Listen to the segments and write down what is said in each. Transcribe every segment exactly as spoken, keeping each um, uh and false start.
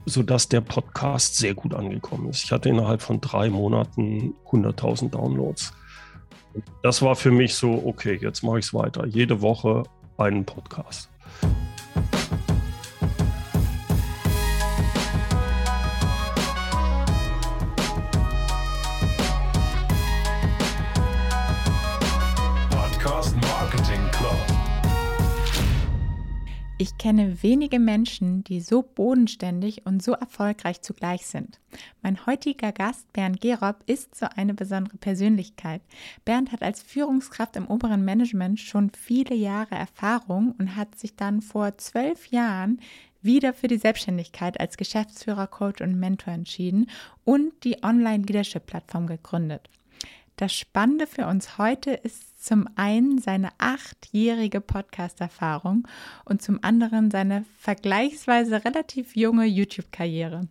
sodass der Podcast sehr gut angekommen ist. Ich hatte innerhalb von drei Monaten hunderttausend Downloads. Und das war für mich so, okay, jetzt mache ich es weiter. Jede Woche einen Podcast. Ich kenne wenige Menschen, die so bodenständig und so erfolgreich zugleich sind. Mein heutiger Gast, Bernd Gerob, ist so eine besondere Persönlichkeit. Bernd hat als Führungskraft im oberen Management schon viele Jahre Erfahrung und hat sich dann vor zwölf Jahren wieder für die Selbstständigkeit als Geschäftsführer, Coach und Mentor entschieden und die Online-Leadership-Plattform gegründet. Das Spannende für uns heute ist zum einen seine achtjährige Podcast-Erfahrung und zum anderen seine vergleichsweise relativ junge YouTube-Karriere.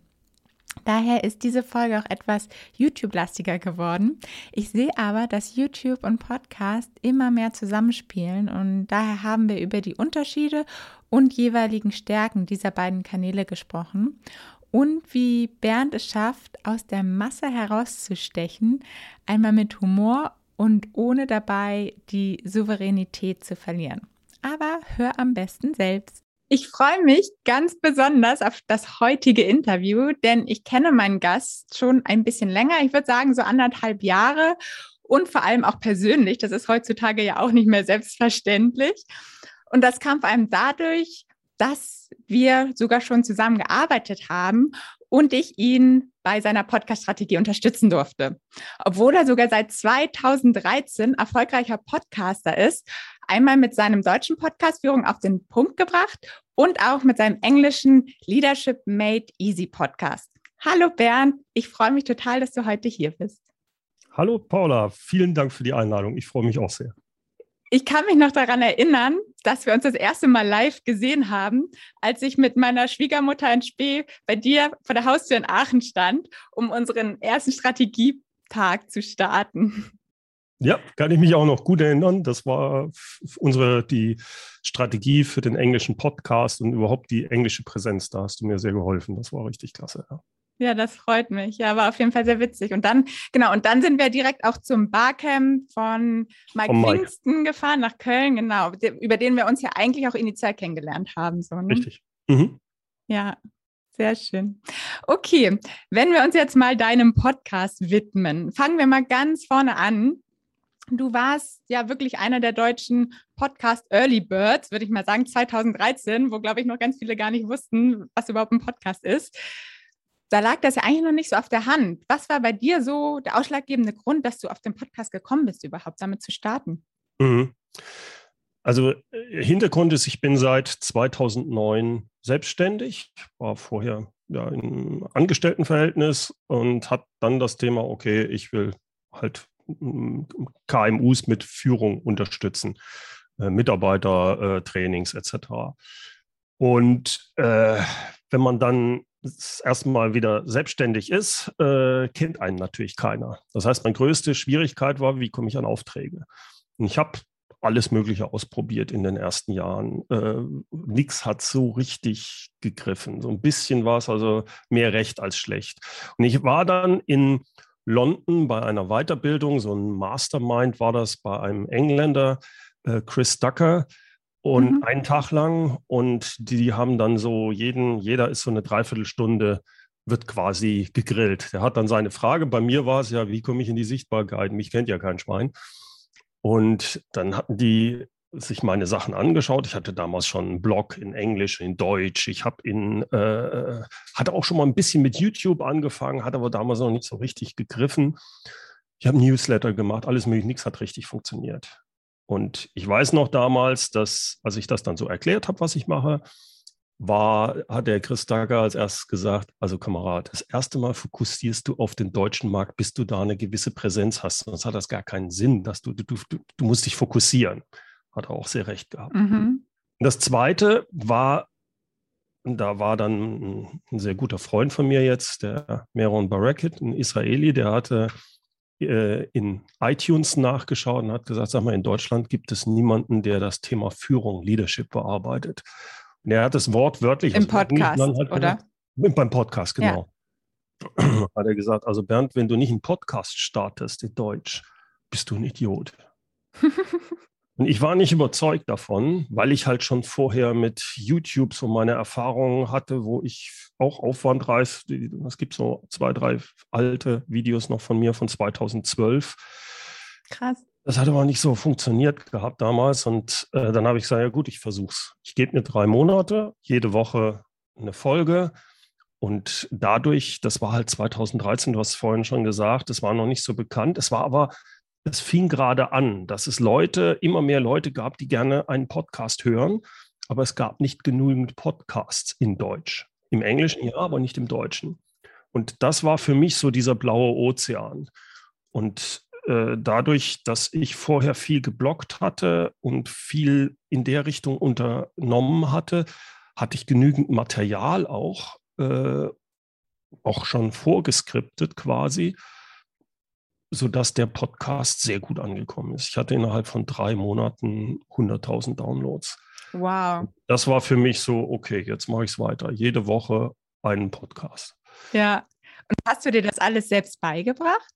Daher ist diese Folge auch etwas YouTube-lastiger geworden. Ich sehe aber, dass YouTube und Podcast immer mehr zusammenspielen und daher haben wir über die Unterschiede und jeweiligen Stärken dieser beiden Kanäle gesprochen. Und wie Bernd es schafft, aus der Masse herauszustechen, einmal mit Humor und ohne dabei die Souveränität zu verlieren. Aber hör am besten selbst. Ich freue mich ganz besonders auf das heutige Interview, denn ich kenne meinen Gast schon ein bisschen länger. Ich würde sagen so anderthalb Jahre und vor allem auch persönlich. Das ist heutzutage ja auch nicht mehr selbstverständlich. Und das kam vor allem dadurch, dass wir sogar schon zusammengearbeitet haben und ich ihn bei seiner Podcast-Strategie unterstützen durfte. Obwohl er sogar seit zweitausenddreizehn erfolgreicher Podcaster ist, einmal mit seinem deutschen Podcast Führung auf den Punkt gebracht und auch mit seinem englischen Leadership Made Easy Podcast. Hallo Bernd, ich freue mich total, dass du heute hier bist. Hallo Paula, vielen Dank für die Einladung. Ich freue mich auch sehr. Ich kann mich noch daran erinnern, dass wir uns das erste Mal live gesehen haben, als ich mit meiner Schwiegermutter in Spee bei dir vor der Haustür in Aachen stand, um unseren ersten Strategietag zu starten. Ja, kann ich mich auch noch gut erinnern. Das war unsere die Strategie für den englischen Podcast und überhaupt die englische Präsenz. Da hast du mir sehr geholfen. Das war richtig klasse. Ja. Ja, das freut mich. Ja, war auf jeden Fall sehr witzig. Und dann, genau, und dann sind wir direkt auch zum Barcamp von Mike, von Mike. Pfingsten gefahren nach Köln, genau, über den wir uns ja eigentlich auch initial kennengelernt haben. So, ne? Richtig. Mhm. Ja, sehr schön. Okay, wenn wir uns jetzt mal deinem Podcast widmen, fangen wir mal ganz vorne an. Du warst ja wirklich einer der deutschen Podcast Early Birds, würde ich mal sagen, zweitausenddreizehn, wo, glaube ich, noch ganz viele gar nicht wussten, was überhaupt ein Podcast ist. Da lag das ja eigentlich noch nicht so auf der Hand. Was war bei dir so der ausschlaggebende Grund, dass du auf den Podcast gekommen bist, überhaupt damit zu starten? Mhm. Also Hintergrund ist, ich bin seit zweitausendneun selbstständig, war vorher ja, im Angestelltenverhältnis und habe dann das Thema, okay, ich will halt K M Us mit Führung unterstützen, äh, Mitarbeitertrainings äh, et cetera. Und äh, wenn man dann das erste Mal wieder selbstständig ist, äh, kennt einen natürlich keiner. Das heißt, meine größte Schwierigkeit war, wie komme ich an Aufträge? Und ich habe alles Mögliche ausprobiert in den ersten Jahren. Äh, Nichts hat so richtig gegriffen. So ein bisschen war es also mehr recht als schlecht. Und ich war dann in London bei einer Weiterbildung, so ein Mastermind war das bei einem Engländer, äh, Chris Ducker, und mhm. einen Tag lang. Und die haben dann so jeden, jeder ist so eine Dreiviertelstunde, wird quasi gegrillt. Der hat dann seine Frage. Bei mir war es ja, wie komme ich in die Sichtbarkeit? Mich kennt ja kein Schwein. Und dann hatten die sich meine Sachen angeschaut. Ich hatte damals schon einen Blog in Englisch, in Deutsch. Ich habe in, äh, hatte auch schon mal ein bisschen mit YouTube angefangen, hat aber damals noch nicht so richtig gegriffen. Ich habe Newsletter gemacht, alles mögliche, nichts hat richtig funktioniert. Und ich weiß noch damals, dass, als ich das dann so erklärt habe, was ich mache, war, hat der Chris Ducker als erstes gesagt, also Kamerad, das erste Mal fokussierst du auf den deutschen Markt, bis du da eine gewisse Präsenz hast. Sonst hat das gar keinen Sinn, dass du, du, du, du musst dich fokussieren. Hat er auch sehr recht gehabt. Mhm. Und das Zweite war, da war dann ein sehr guter Freund von mir jetzt, der Meron Barakat, ein Israeli, der hatte äh, in iTunes nachgeschaut und hat gesagt, sag mal, in Deutschland gibt es niemanden, der das Thema Führung, Leadership bearbeitet. Und er hat das Wort wörtlich im Podcast, halt oder? Beim Podcast, Ja. genau. Hat er gesagt, also Bernd, wenn du nicht einen Podcast startest in Deutsch, bist du ein Idiot. Und ich war nicht überzeugt davon, weil ich halt schon vorher mit YouTube so meine Erfahrungen hatte, wo ich auch aufwandreich, es gibt so zwei, drei alte Videos noch von mir von zweitausendzwölf. Krass. Das hat aber nicht so funktioniert gehabt damals. Und äh, dann habe ich gesagt, ja gut, ich versuch's. Ich gebe mir drei Monate, jede Woche eine Folge. Und dadurch, das war halt zweitausenddreizehn, du hast es vorhin schon gesagt, das war noch nicht so bekannt. Es war aber, es fing gerade an, dass es Leute, immer mehr Leute gab, die gerne einen Podcast hören. Aber es gab nicht genügend Podcasts in Deutsch. Im Englischen ja, aber nicht im Deutschen. Und das war für mich so dieser blaue Ozean. Und äh, dadurch, dass ich vorher viel gebloggt hatte und viel in der Richtung unternommen hatte, hatte ich genügend Material auch, äh, auch schon vorgeskriptet quasi, sodass der Podcast sehr gut angekommen ist. Ich hatte innerhalb von drei Monaten hunderttausend Downloads. Wow. Das war für mich so, okay, jetzt mache ich es weiter. Jede Woche einen Podcast. Ja. Und hast du dir das alles selbst beigebracht?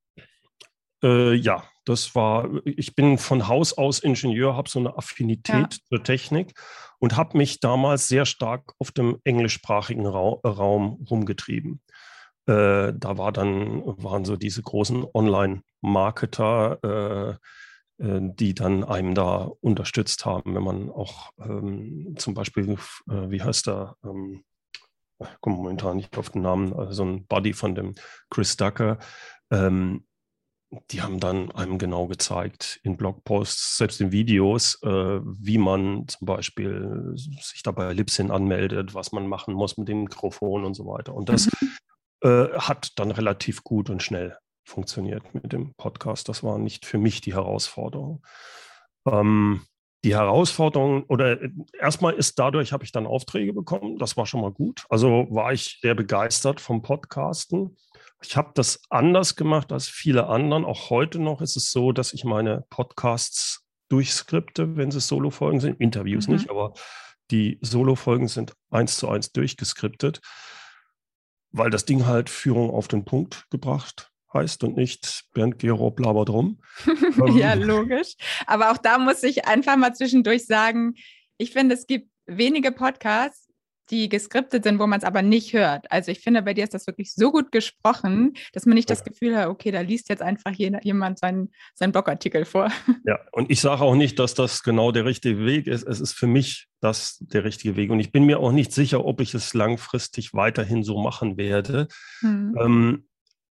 Äh, ja, das war, ich bin von Haus aus Ingenieur, habe so eine Affinität ja. zur Technik und habe mich damals sehr stark auf dem englischsprachigen Ra- Raum rumgetrieben. Äh, da war dann, waren so diese großen Online-Marketer, äh, äh, die dann einem da unterstützt haben, wenn man auch ähm, zum Beispiel, äh, wie heißt der, ähm, ich komme momentan nicht auf den Namen, also so ein Buddy von dem Chris Ducker, ähm, die haben dann einem genau gezeigt in Blogposts, selbst in Videos, äh, wie man zum Beispiel sich da bei Libsyn anmeldet, was man machen muss mit dem Mikrofon und so weiter. Und das mhm. äh, hat dann relativ gut und schnell funktioniert mit dem Podcast. Das war nicht für mich die Herausforderung. Ähm, die Herausforderung, oder erstmal ist dadurch, habe ich dann Aufträge bekommen. Das war schon mal gut. Also war ich sehr begeistert vom Podcasten. Ich habe das anders gemacht als viele anderen. Auch heute noch ist es so, dass ich meine Podcasts durchskripte, wenn sie Solo-Folgen sind. Interviews mhm. nicht, aber die Solo-Folgen sind eins zu eins durchgeskriptet, weil das Ding halt Führung auf den Punkt gebracht heißt und nicht Bernd Gerob labert rum. Ja, logisch. Aber auch da muss ich einfach mal zwischendurch sagen, ich finde, es gibt wenige Podcasts, die geskriptet sind, wo man es aber nicht hört. Also ich finde, bei dir ist das wirklich so gut gesprochen, dass man nicht das Gefühl hat, okay, da liest jetzt einfach jemand seinen, seinen Blogartikel vor. Ja, und ich sage auch nicht, dass das genau der richtige Weg ist. Es ist für mich das der richtige Weg. Und ich bin mir auch nicht sicher, ob ich es langfristig weiterhin so machen werde. Hm. Ähm,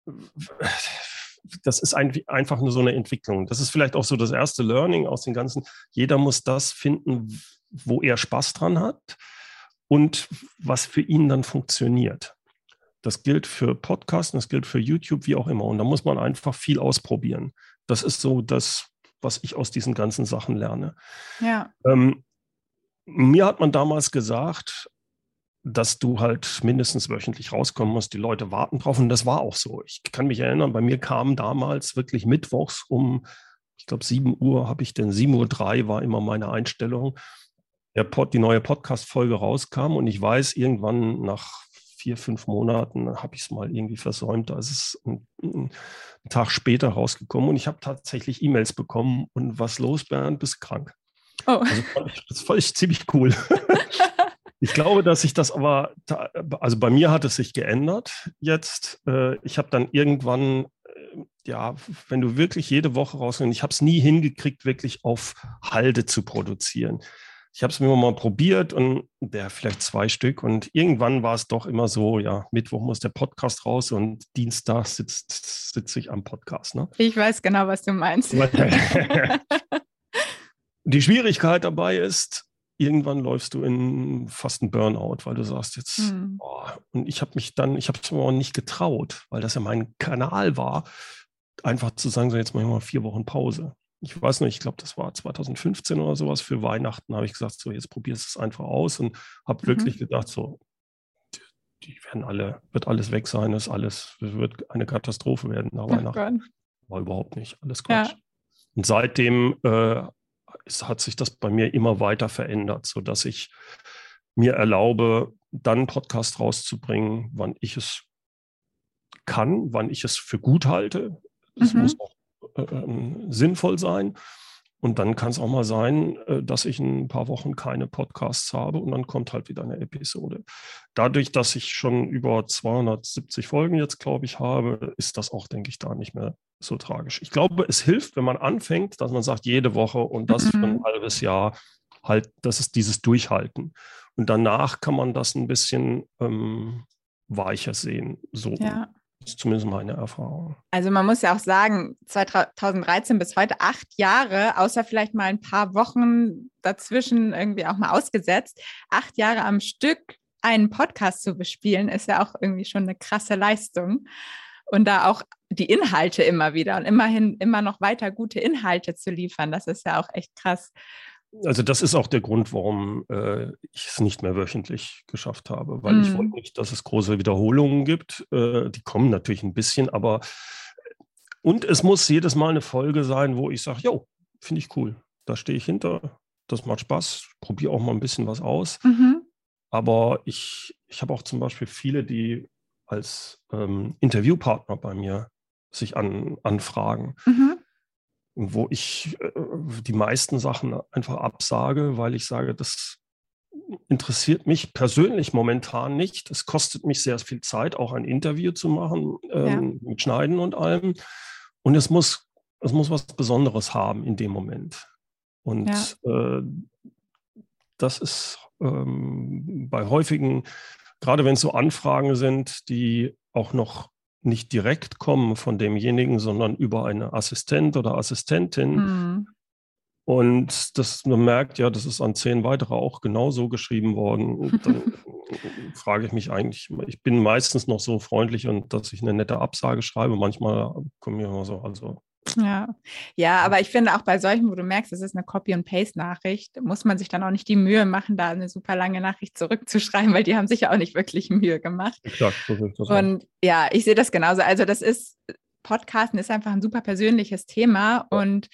das ist ein, einfach nur so eine Entwicklung. Das ist vielleicht auch so das erste Learning aus den ganzen. Jeder muss das finden, wo er Spaß dran hat und was für ihn dann funktioniert. Das gilt für Podcasts, das gilt für YouTube, wie auch immer. Und da muss man einfach viel ausprobieren. Das ist so das, was ich aus diesen ganzen Sachen lerne. Ja. Ähm, mir hat man damals gesagt, dass du halt mindestens wöchentlich rauskommen musst. Die Leute warten drauf. Und das war auch so. Ich kann mich erinnern, bei mir kam damals wirklich mittwochs um, ich glaube, sieben Uhr habe ich denn, sieben Uhr drei war immer meine Einstellung, der Pod, die neue Podcast-Folge rauskam. Und ich weiß, irgendwann nach vier, fünf Monaten habe ich es mal irgendwie versäumt. Da ist es ein, ein Tag später rausgekommen. Und ich habe tatsächlich E-Mails bekommen. Und was los, Bernd, bist krank. Oh. Also, das fand ich ziemlich cool. Ich glaube, dass sich das aber, also bei mir hat es sich geändert jetzt. Ich habe dann irgendwann, ja, wenn du wirklich jede Woche rausgehst, ich habe es nie hingekriegt, wirklich auf Halde zu produzieren. Ich habe es mir mal probiert und der vielleicht zwei Stück und irgendwann war es doch immer so, ja, Mittwoch muss der Podcast raus und Dienstag sitzt, sitze ich am Podcast. Ne? Ich weiß genau, was du meinst. Die Schwierigkeit dabei ist, irgendwann läufst du in fast einen Burnout, weil du sagst jetzt, mhm. oh, und ich habe mich dann, ich habe es mir auch nicht getraut, weil das ja mein Kanal war, einfach zu sagen, so jetzt machen wir mal vier Wochen Pause. Ich weiß nicht, ich glaube, das war zwanzig fünfzehn oder sowas, für Weihnachten habe ich gesagt, so jetzt probierst du es einfach aus und habe mhm. wirklich gedacht, so, die, die werden alle, wird alles weg sein, ist alles, wird eine Katastrophe werden nach Weihnachten. Oh, war überhaupt nicht, alles Quatsch. Ja. Und seitdem äh, es hat sich das bei mir immer weiter verändert, sodass ich mir erlaube, dann einen Podcast rauszubringen, wann ich es kann, wann ich es für gut halte. Das Mhm. muss auch äh, sinnvoll sein. Und dann kann es auch mal sein, äh, dass ich ein paar Wochen keine Podcasts habe und dann kommt halt wieder eine Episode. Dadurch, dass ich schon über zweihundertsiebzig Folgen jetzt, glaube ich, habe, ist das auch, denke ich, da nicht mehr so tragisch. Ich glaube, es hilft, wenn man anfängt, dass man sagt, jede Woche und das für ein Mhm. halbes Jahr, halt, das ist dieses Durchhalten. Und danach kann man das ein bisschen ähm, weicher sehen. So Ja. ist zumindest meine Erfahrung. Also man muss ja auch sagen, zweitausenddreizehn bis heute acht Jahre, außer vielleicht mal ein paar Wochen dazwischen irgendwie auch mal ausgesetzt, acht Jahre am Stück einen Podcast zu bespielen, ist ja auch irgendwie schon eine krasse Leistung. Und da auch die Inhalte immer wieder und immerhin immer noch weiter gute Inhalte zu liefern, das ist ja auch echt krass. Also das ist auch der Grund, warum äh, ich es nicht mehr wöchentlich geschafft habe, weil mm. ich wollte nicht, dass es große Wiederholungen gibt. Äh, die kommen natürlich ein bisschen, aber und es muss jedes Mal eine Folge sein, wo ich sage, jo, finde ich cool, da stehe ich hinter, das macht Spaß, probiere auch mal ein bisschen was aus. Mhm. Aber ich, ich habe auch zum Beispiel viele, die als ähm, Interviewpartner bei mir sich an, anfragen. Mhm. Wo ich äh, die meisten Sachen einfach absage, weil ich sage, das interessiert mich persönlich momentan nicht. Es kostet mich sehr viel Zeit, auch ein Interview zu machen, ähm, ja. mit Schneiden und allem. Und es muss, es muss was Besonderes haben in dem Moment. Und ja. äh, das ist ähm, bei häufigen, gerade wenn es so Anfragen sind, die auch noch nicht direkt kommen von demjenigen, sondern über eine Assistent oder Assistentin. Mhm. Und das, man merkt, ja, das ist an zehn weitere auch genauso geschrieben worden. Und dann frage ich mich eigentlich, ich bin meistens noch so freundlich und dass ich eine nette Absage schreibe. Manchmal kommen mir immer so, also. Ja. ja, aber ich finde auch bei solchen, wo du merkst, es ist eine Copy-and-Paste-Nachricht, muss man sich dann auch nicht die Mühe machen, da eine super lange Nachricht zurückzuschreiben, weil die haben sich ja auch nicht wirklich Mühe gemacht. Exakt, so sehe ich das Und auch. Ja, ich sehe das genauso. Also das ist, Podcasten ist einfach ein super persönliches Thema ja. Und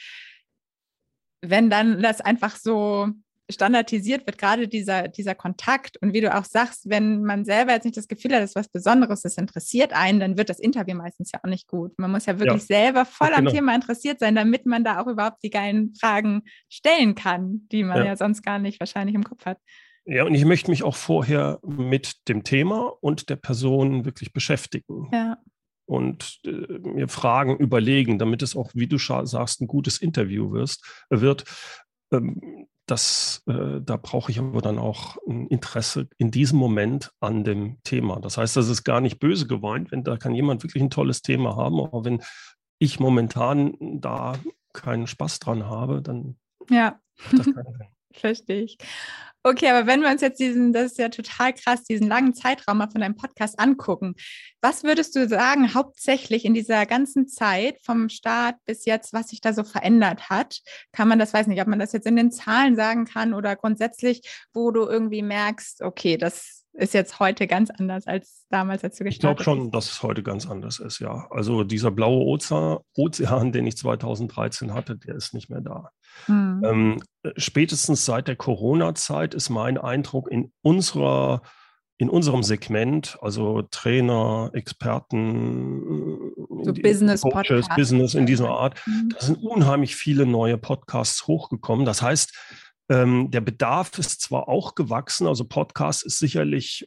wenn dann das einfach so standardisiert wird, gerade dieser, dieser Kontakt und wie du auch sagst, wenn man selber jetzt nicht das Gefühl hat, dass was Besonderes, das interessiert einen, dann wird das Interview meistens ja auch nicht gut. Man muss ja wirklich ja. selber voll ja, genau. am Thema interessiert sein, damit man da auch überhaupt die geilen Fragen stellen kann, die man ja, ja sonst gar nicht wahrscheinlich im Kopf hat. Ja, und ich möchte mich auch vorher mit dem Thema und der Person wirklich beschäftigen. Ja. Und äh, mir Fragen überlegen, damit es auch, wie du sagst, ein gutes Interview wirst, wird. Ähm, das, äh, da brauche ich aber dann auch ein Interesse in diesem Moment an dem Thema. Das heißt, das ist gar nicht böse gemeint, wenn da kann jemand wirklich ein tolles Thema haben, aber wenn ich momentan da keinen Spaß dran habe, dann ja. hat das keinen Sinn. Verstehe ich. Okay, aber wenn wir uns jetzt diesen, das ist ja total krass, diesen langen Zeitraum mal von deinem Podcast angucken, was würdest du sagen, hauptsächlich in dieser ganzen Zeit vom Start bis jetzt, was sich da so verändert hat? Kann man das, weiß nicht, ob man das jetzt in den Zahlen sagen kann oder grundsätzlich, wo du irgendwie merkst, okay, das ist jetzt heute ganz anders als damals, als du gestartet hast? Ich glaube schon, dass es heute ganz anders ist, ja. Also dieser blaue Ozean, Ozean, den ich zweitausenddreizehn hatte, der ist nicht mehr da. Hm. Ähm, spätestens seit der Corona-Zeit ist mein Eindruck in unserer, in unserem Segment, also Trainer, Experten, so Business, Coaches, Business in dieser Art, mhm. da sind unheimlich viele neue Podcasts hochgekommen. Das heißt, ähm, der Bedarf ist zwar auch gewachsen, also Podcast ist sicherlich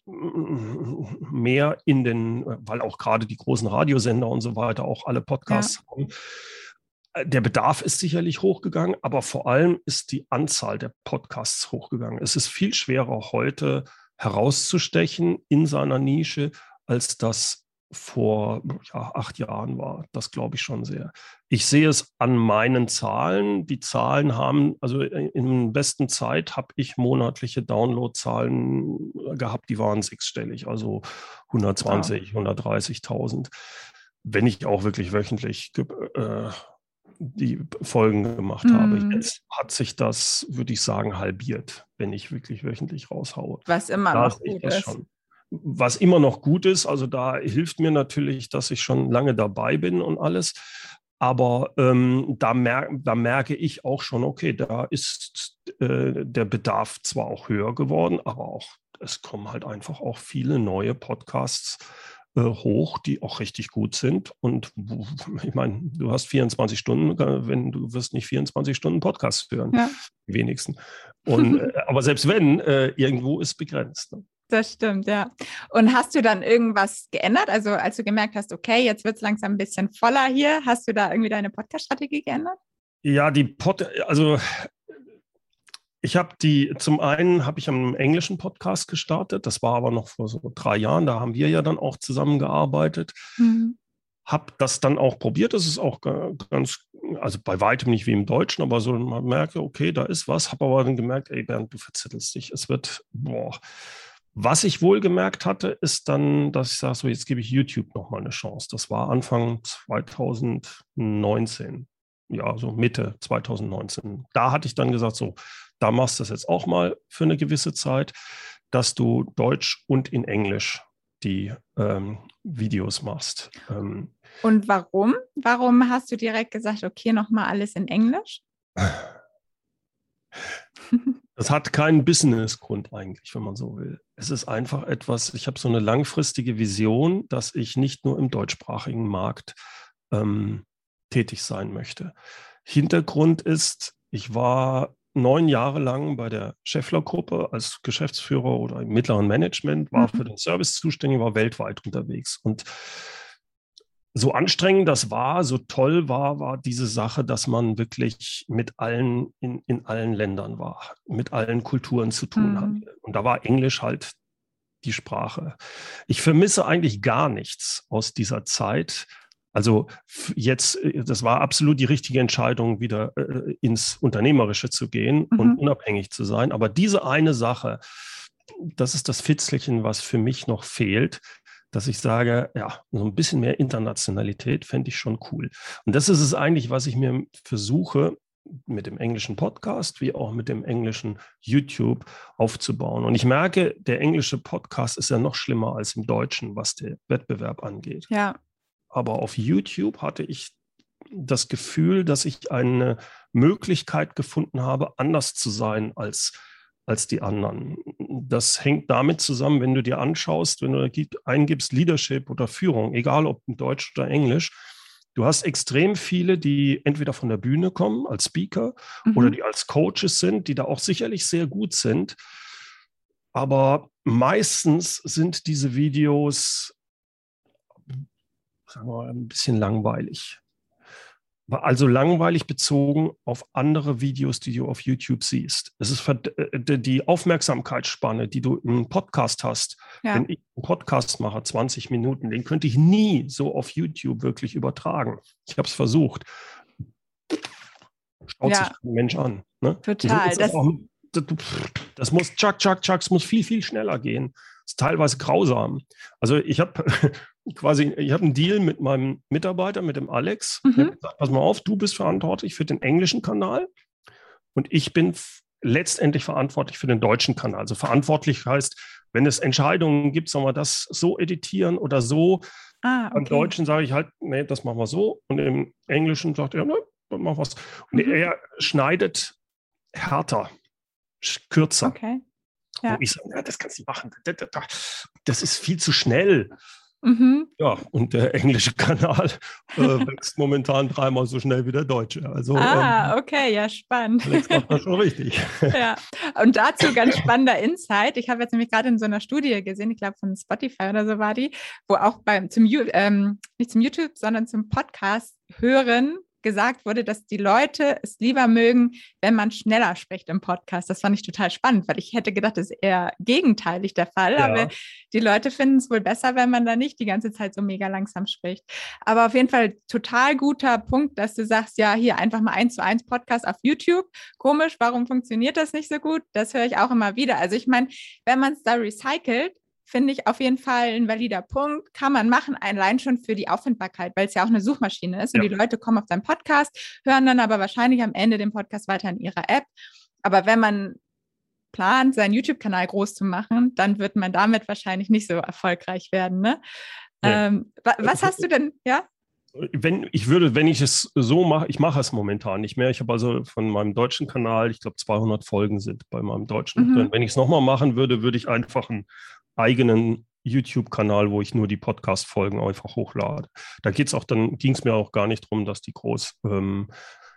mehr in den, weil auch gerade die großen Radiosender und so weiter auch alle Podcasts ja. haben. Der Bedarf ist sicherlich hochgegangen, aber vor allem ist die Anzahl der Podcasts hochgegangen. Es ist viel schwerer heute herauszustechen in seiner Nische, als das vor ja, acht Jahren war. Das glaube ich schon sehr. Ich sehe es an meinen Zahlen. Die Zahlen haben, also in der besten Zeit habe ich monatliche Downloadzahlen gehabt, die waren sechsstellig, also hundertzwanzig, hundertdreißigtausend. Wenn ich auch wirklich wöchentlich äh, die Folgen gemacht mm. habe. Jetzt hat sich das, würde ich sagen, halbiert, wenn ich wirklich wöchentlich raushaue. Was immer da noch gut ist. Schon. Was immer noch gut ist, also da hilft mir natürlich, dass ich schon lange dabei bin und alles. Aber ähm, da, mer- da merke ich auch schon, okay, da ist äh, der Bedarf zwar auch höher geworden, aber auch es kommen halt einfach auch viele neue Podcasts äh, hoch, die auch richtig gut sind. Und ich meine, du hast vierundzwanzig Stunden, wenn du wirst nicht vierundzwanzig Stunden Podcasts hören, Ja. die wenigsten. Und, äh, aber selbst wenn, äh, irgendwo ist begrenzt. Ne? Das stimmt, ja. Und hast du dann irgendwas geändert? Also als du gemerkt hast, okay, jetzt wird es langsam ein bisschen voller hier, hast du da irgendwie deine Podcast-Strategie geändert? Ja, die Pod, also ich habe die, zum einen habe ich einen englischen Podcast gestartet, das war aber noch vor so drei Jahren, da haben wir ja dann auch zusammengearbeitet. Mhm. Habe das dann auch probiert, das ist auch ganz, also bei weitem nicht wie im Deutschen, aber so, man merke, okay, da ist was, habe aber dann gemerkt, ey Bernd, du verzettelst dich, es wird, boah. Was ich wohl gemerkt hatte, ist dann, dass ich sage, so jetzt gebe ich YouTube nochmal eine Chance. Das war Anfang zwanzig neunzehn, ja, so Mitte zwanzig neunzehn. Da hatte ich dann gesagt, so, da machst du das jetzt auch mal für eine gewisse Zeit, dass du Deutsch und in Englisch die ähm, Videos machst. Ähm, und warum? Warum hast du direkt gesagt, okay, nochmal alles in Englisch? Das hat keinen Businessgrund eigentlich, wenn man so will. Es ist einfach etwas, ich habe so eine langfristige Vision, dass ich nicht nur im deutschsprachigen Markt ähm, tätig sein möchte. Hintergrund ist, ich war neun Jahre lang bei der Schaeffler-Gruppe als Geschäftsführer oder im mittleren Management, war für den Service zuständig, war weltweit unterwegs. Und so anstrengend das war, so toll war, war diese Sache, dass man wirklich mit allen in, in allen Ländern war, mit allen Kulturen zu tun mhm. hatte. Und da war Englisch halt die Sprache. Ich vermisse eigentlich gar nichts aus dieser Zeit. Also jetzt, das war absolut die richtige Entscheidung, wieder äh, ins Unternehmerische zu gehen mhm. und unabhängig zu sein. Aber diese eine Sache, das ist das Fitzelchen, was für mich noch fehlt, dass ich sage, ja, so ein bisschen mehr Internationalität fände ich schon cool. Und das ist es eigentlich, was ich mir versuche, mit dem englischen Podcast wie auch mit dem englischen YouTube aufzubauen. Und ich merke, der englische Podcast ist ja noch schlimmer als im Deutschen, was den Wettbewerb angeht. Ja. Aber auf YouTube hatte ich das Gefühl, dass ich eine Möglichkeit gefunden habe, anders zu sein als als die anderen. Das hängt damit zusammen, wenn du dir anschaust, wenn du eingibst Leadership oder Führung, egal ob in Deutsch oder Englisch, du hast extrem viele, die entweder von der Bühne kommen als Speaker mhm. oder die als Coaches sind, die da auch sicherlich sehr gut sind. Aber meistens sind diese Videos, sagen wir mal, ein bisschen langweilig. Also langweilig bezogen auf andere Videos, die du auf YouTube siehst. Es ist die Aufmerksamkeitsspanne, die du im Podcast hast. Ja. Wenn ich einen Podcast mache, zwanzig Minuten, den könnte ich nie so auf YouTube wirklich übertragen. Ich habe es versucht. Schaut ja. sich ein Mensch an. Ne? Total. So das, auch, das muss, tschak, tschak, tschak, es muss viel, viel schneller gehen. Das ist teilweise grausam. Also ich habe quasi, ich habe einen Deal mit meinem Mitarbeiter, mit dem Alex. Mhm. Ich habe gesagt, pass mal auf, du bist verantwortlich für den englischen Kanal und ich bin f- letztendlich verantwortlich für den deutschen Kanal. Also verantwortlich heißt, wenn es Entscheidungen gibt, sollen wir das so editieren oder so. Ah, okay. Beim Deutschen sage ich halt, nee, das machen wir so. Und im Englischen sagt er, ne, dann machen wir es. Und mhm. er schneidet härter, kürzer. Okay. Ja. Wo ich sage, ja, das kannst du nicht machen. Das ist viel zu schnell. Mhm. Ja, und der englische Kanal äh, wächst momentan dreimal so schnell wie der deutsche. Also, ah, ähm, okay, ja, spannend. Alex macht das schon richtig. Ja, und dazu ganz spannender Insight. Ich habe jetzt nämlich gerade in so einer Studie gesehen, ich glaube von Spotify oder so war die, wo auch beim zum ähm, nicht zum YouTube, sondern zum Podcast hören gesagt wurde, dass die Leute es lieber mögen, wenn man schneller spricht im Podcast. Das fand ich total spannend, weil ich hätte gedacht, das ist eher gegenteilig der Fall. Ja. Aber die Leute finden es wohl besser, wenn man da nicht die ganze Zeit so mega langsam spricht. Aber auf jeden Fall total guter Punkt, dass du sagst, ja, hier einfach mal eins zu eins Podcast auf YouTube. Komisch, warum funktioniert das nicht so gut? Das höre ich auch immer wieder. Also ich meine, wenn man es da recycelt, finde ich auf jeden Fall ein valider Punkt. Kann man machen, allein schon für die Auffindbarkeit, weil es ja auch eine Suchmaschine ist. Und ja. die Leute kommen auf deinen Podcast, hören dann aber wahrscheinlich am Ende den Podcast weiter in ihrer App. Aber wenn man plant, seinen YouTube-Kanal groß zu machen, dann wird man damit wahrscheinlich nicht so erfolgreich werden. Ne? Nee. Ähm, was hast du denn, ja? Wenn ich würde, wenn ich es so mache, ich mache es momentan nicht mehr. Ich habe also von meinem deutschen Kanal, ich glaube zweihundert Folgen sind bei meinem deutschen. Mhm. Wenn ich es nochmal machen würde, würde ich einfach einen eigenen YouTube-Kanal, wo ich nur die Podcast-Folgen einfach hochlade. Da geht's auch, dann ging es mir auch gar nicht darum, dass die groß, ähm,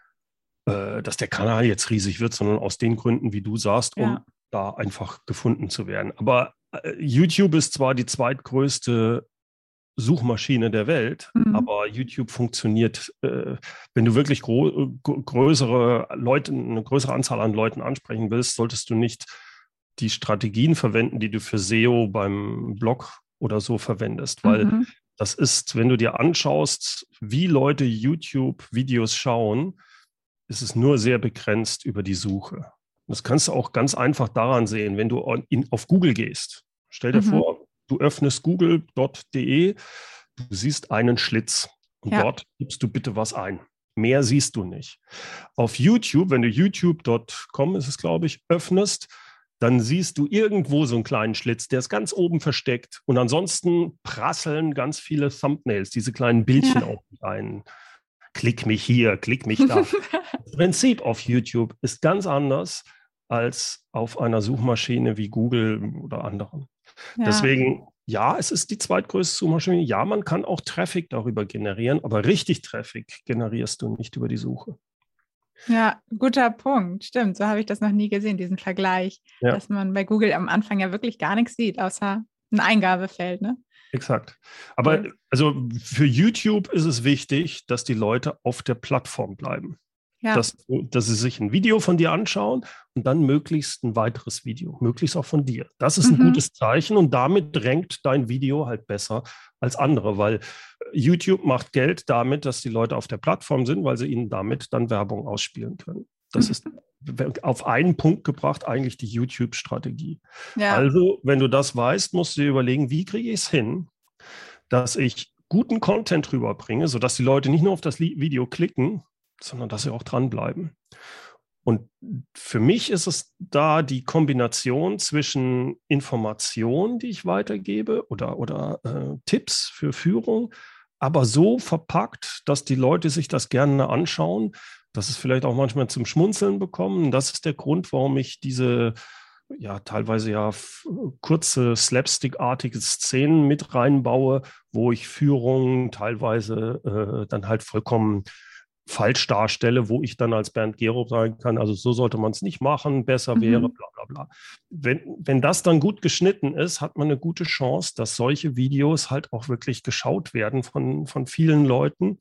äh, dass der Kanal jetzt riesig wird, sondern aus den Gründen, wie du sagst, um Ja. da einfach gefunden zu werden. Aber äh, YouTube ist zwar die zweitgrößte Suchmaschine der Welt, Mhm. aber YouTube funktioniert, äh, wenn du wirklich gro größere Leute, eine größere Anzahl an Leuten ansprechen willst, solltest du nicht die Strategien verwenden, die du für S E O beim Blog oder so verwendest, weil Mhm. das ist, wenn du dir anschaust, wie Leute YouTube-Videos schauen, ist es nur sehr begrenzt über die Suche. Das kannst du auch ganz einfach daran sehen, wenn du in, auf Google gehst. Stell dir Mhm. vor, du öffnest google punkt de, du siehst einen Schlitz und Ja. dort gibst du bitte was ein. Mehr siehst du nicht. Auf YouTube, wenn du youtube punkt com ist es, glaube ich, öffnest, dann siehst du irgendwo so einen kleinen Schlitz, der ist ganz oben versteckt. Und ansonsten prasseln ganz viele Thumbnails, diese kleinen Bildchen Ja. auf ein. Klick mich hier, klick mich da. Das Prinzip auf YouTube ist ganz anders als auf einer Suchmaschine wie Google oder anderen. Ja. Deswegen, ja, es ist die zweitgrößte Suchmaschine. Ja, man kann auch Traffic darüber generieren, aber richtig Traffic generierst du nicht über die Suche. Ja, guter Punkt. Stimmt, so habe ich das noch nie gesehen, diesen Vergleich, Ja. dass man bei Google am Anfang ja wirklich gar nichts sieht, außer ein Eingabefeld, ne? Exakt. Aber Cool. also für YouTube ist es wichtig, dass die Leute auf der Plattform bleiben. Ja. Dass, dass sie sich ein Video von dir anschauen und dann möglichst ein weiteres Video, möglichst auch von dir. Das ist ein Mhm. gutes Zeichen und damit rankt dein Video halt besser als andere, weil YouTube macht Geld damit, dass die Leute auf der Plattform sind, weil sie ihnen damit dann Werbung ausspielen können. Das Mhm. ist auf einen Punkt gebracht eigentlich die YouTube-Strategie. Ja. Also, wenn du das weißt, musst du dir überlegen, wie kriege ich es hin, dass ich guten Content rüberbringe, sodass die Leute nicht nur auf das Video klicken, sondern dass sie auch dranbleiben. Und für mich ist es da die Kombination zwischen Informationen, die ich weitergebe oder, oder äh, Tipps für Führung, aber so verpackt, dass die Leute sich das gerne anschauen, dass es vielleicht auch manchmal zum Schmunzeln bekommen. Das ist der Grund, warum ich diese ja teilweise ja kurze slapstick-artige Szenen mit reinbaue, wo ich Führung teilweise äh, dann halt vollkommen falsch darstelle, wo ich dann als Bernd Gerob sagen kann, also so sollte man es nicht machen, besser Mhm. wäre, bla bla bla. Wenn, wenn das dann gut geschnitten ist, hat man eine gute Chance, dass solche Videos halt auch wirklich geschaut werden von, von vielen Leuten.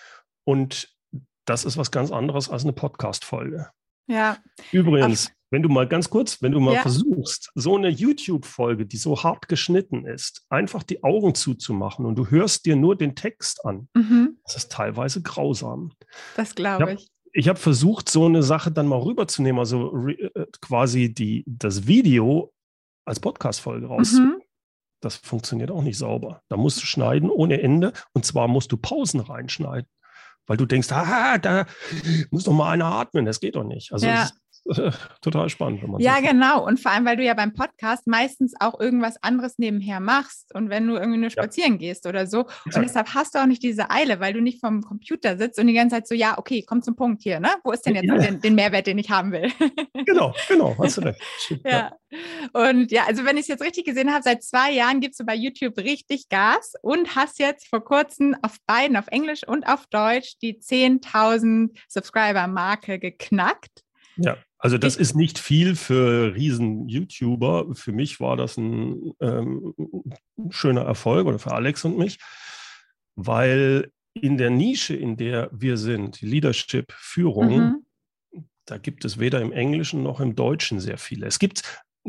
Und das ist was ganz anderes als eine Podcast-Folge. Ja. Übrigens, Auf, wenn du mal ganz kurz, wenn du mal ja. versuchst, so eine YouTube-Folge, die so hart geschnitten ist, einfach die Augen zuzumachen und du hörst dir nur den Text an, Mhm. das ist teilweise grausam. Das glaube ich. Ich habe hab versucht, so eine Sache dann mal rüberzunehmen, also re, äh, quasi die, das Video als Podcast-Folge rauszubringen. Mhm. Das funktioniert auch nicht sauber. Da musst du schneiden ohne Ende und zwar musst du Pausen reinschneiden, weil du denkst, ah, da muss doch mal einer atmen, das geht doch nicht. Also Ja. es ist äh, total spannend. Wenn man Ja, so genau. Und vor allem, weil du ja beim Podcast meistens auch irgendwas anderes nebenher machst und wenn du irgendwie nur spazieren ja. gehst oder so. Exakt. Und deshalb hast du auch nicht diese Eile, weil du nicht vom Computer sitzt und die ganze Zeit so, ja, okay, komm zum Punkt hier, ne? Wo ist denn jetzt ja. den, den Mehrwert, den ich haben will? Genau, genau, hast du recht. Ja. Und ja, also wenn ich es jetzt richtig gesehen habe, seit zwei Jahren gibst du bei YouTube richtig Gas und hast jetzt vor kurzem auf beiden, auf Englisch und auf Deutsch, die zehntausend Subscriber-Marke geknackt. Ja, also das ich, ist nicht viel für Riesen-YouTuber. Für mich war das ein ähm, schöner Erfolg oder für Alex und mich, weil in der Nische, in der wir sind, die Leadership, Führung, mhm. da gibt es weder im Englischen noch im Deutschen sehr viele. Es gibt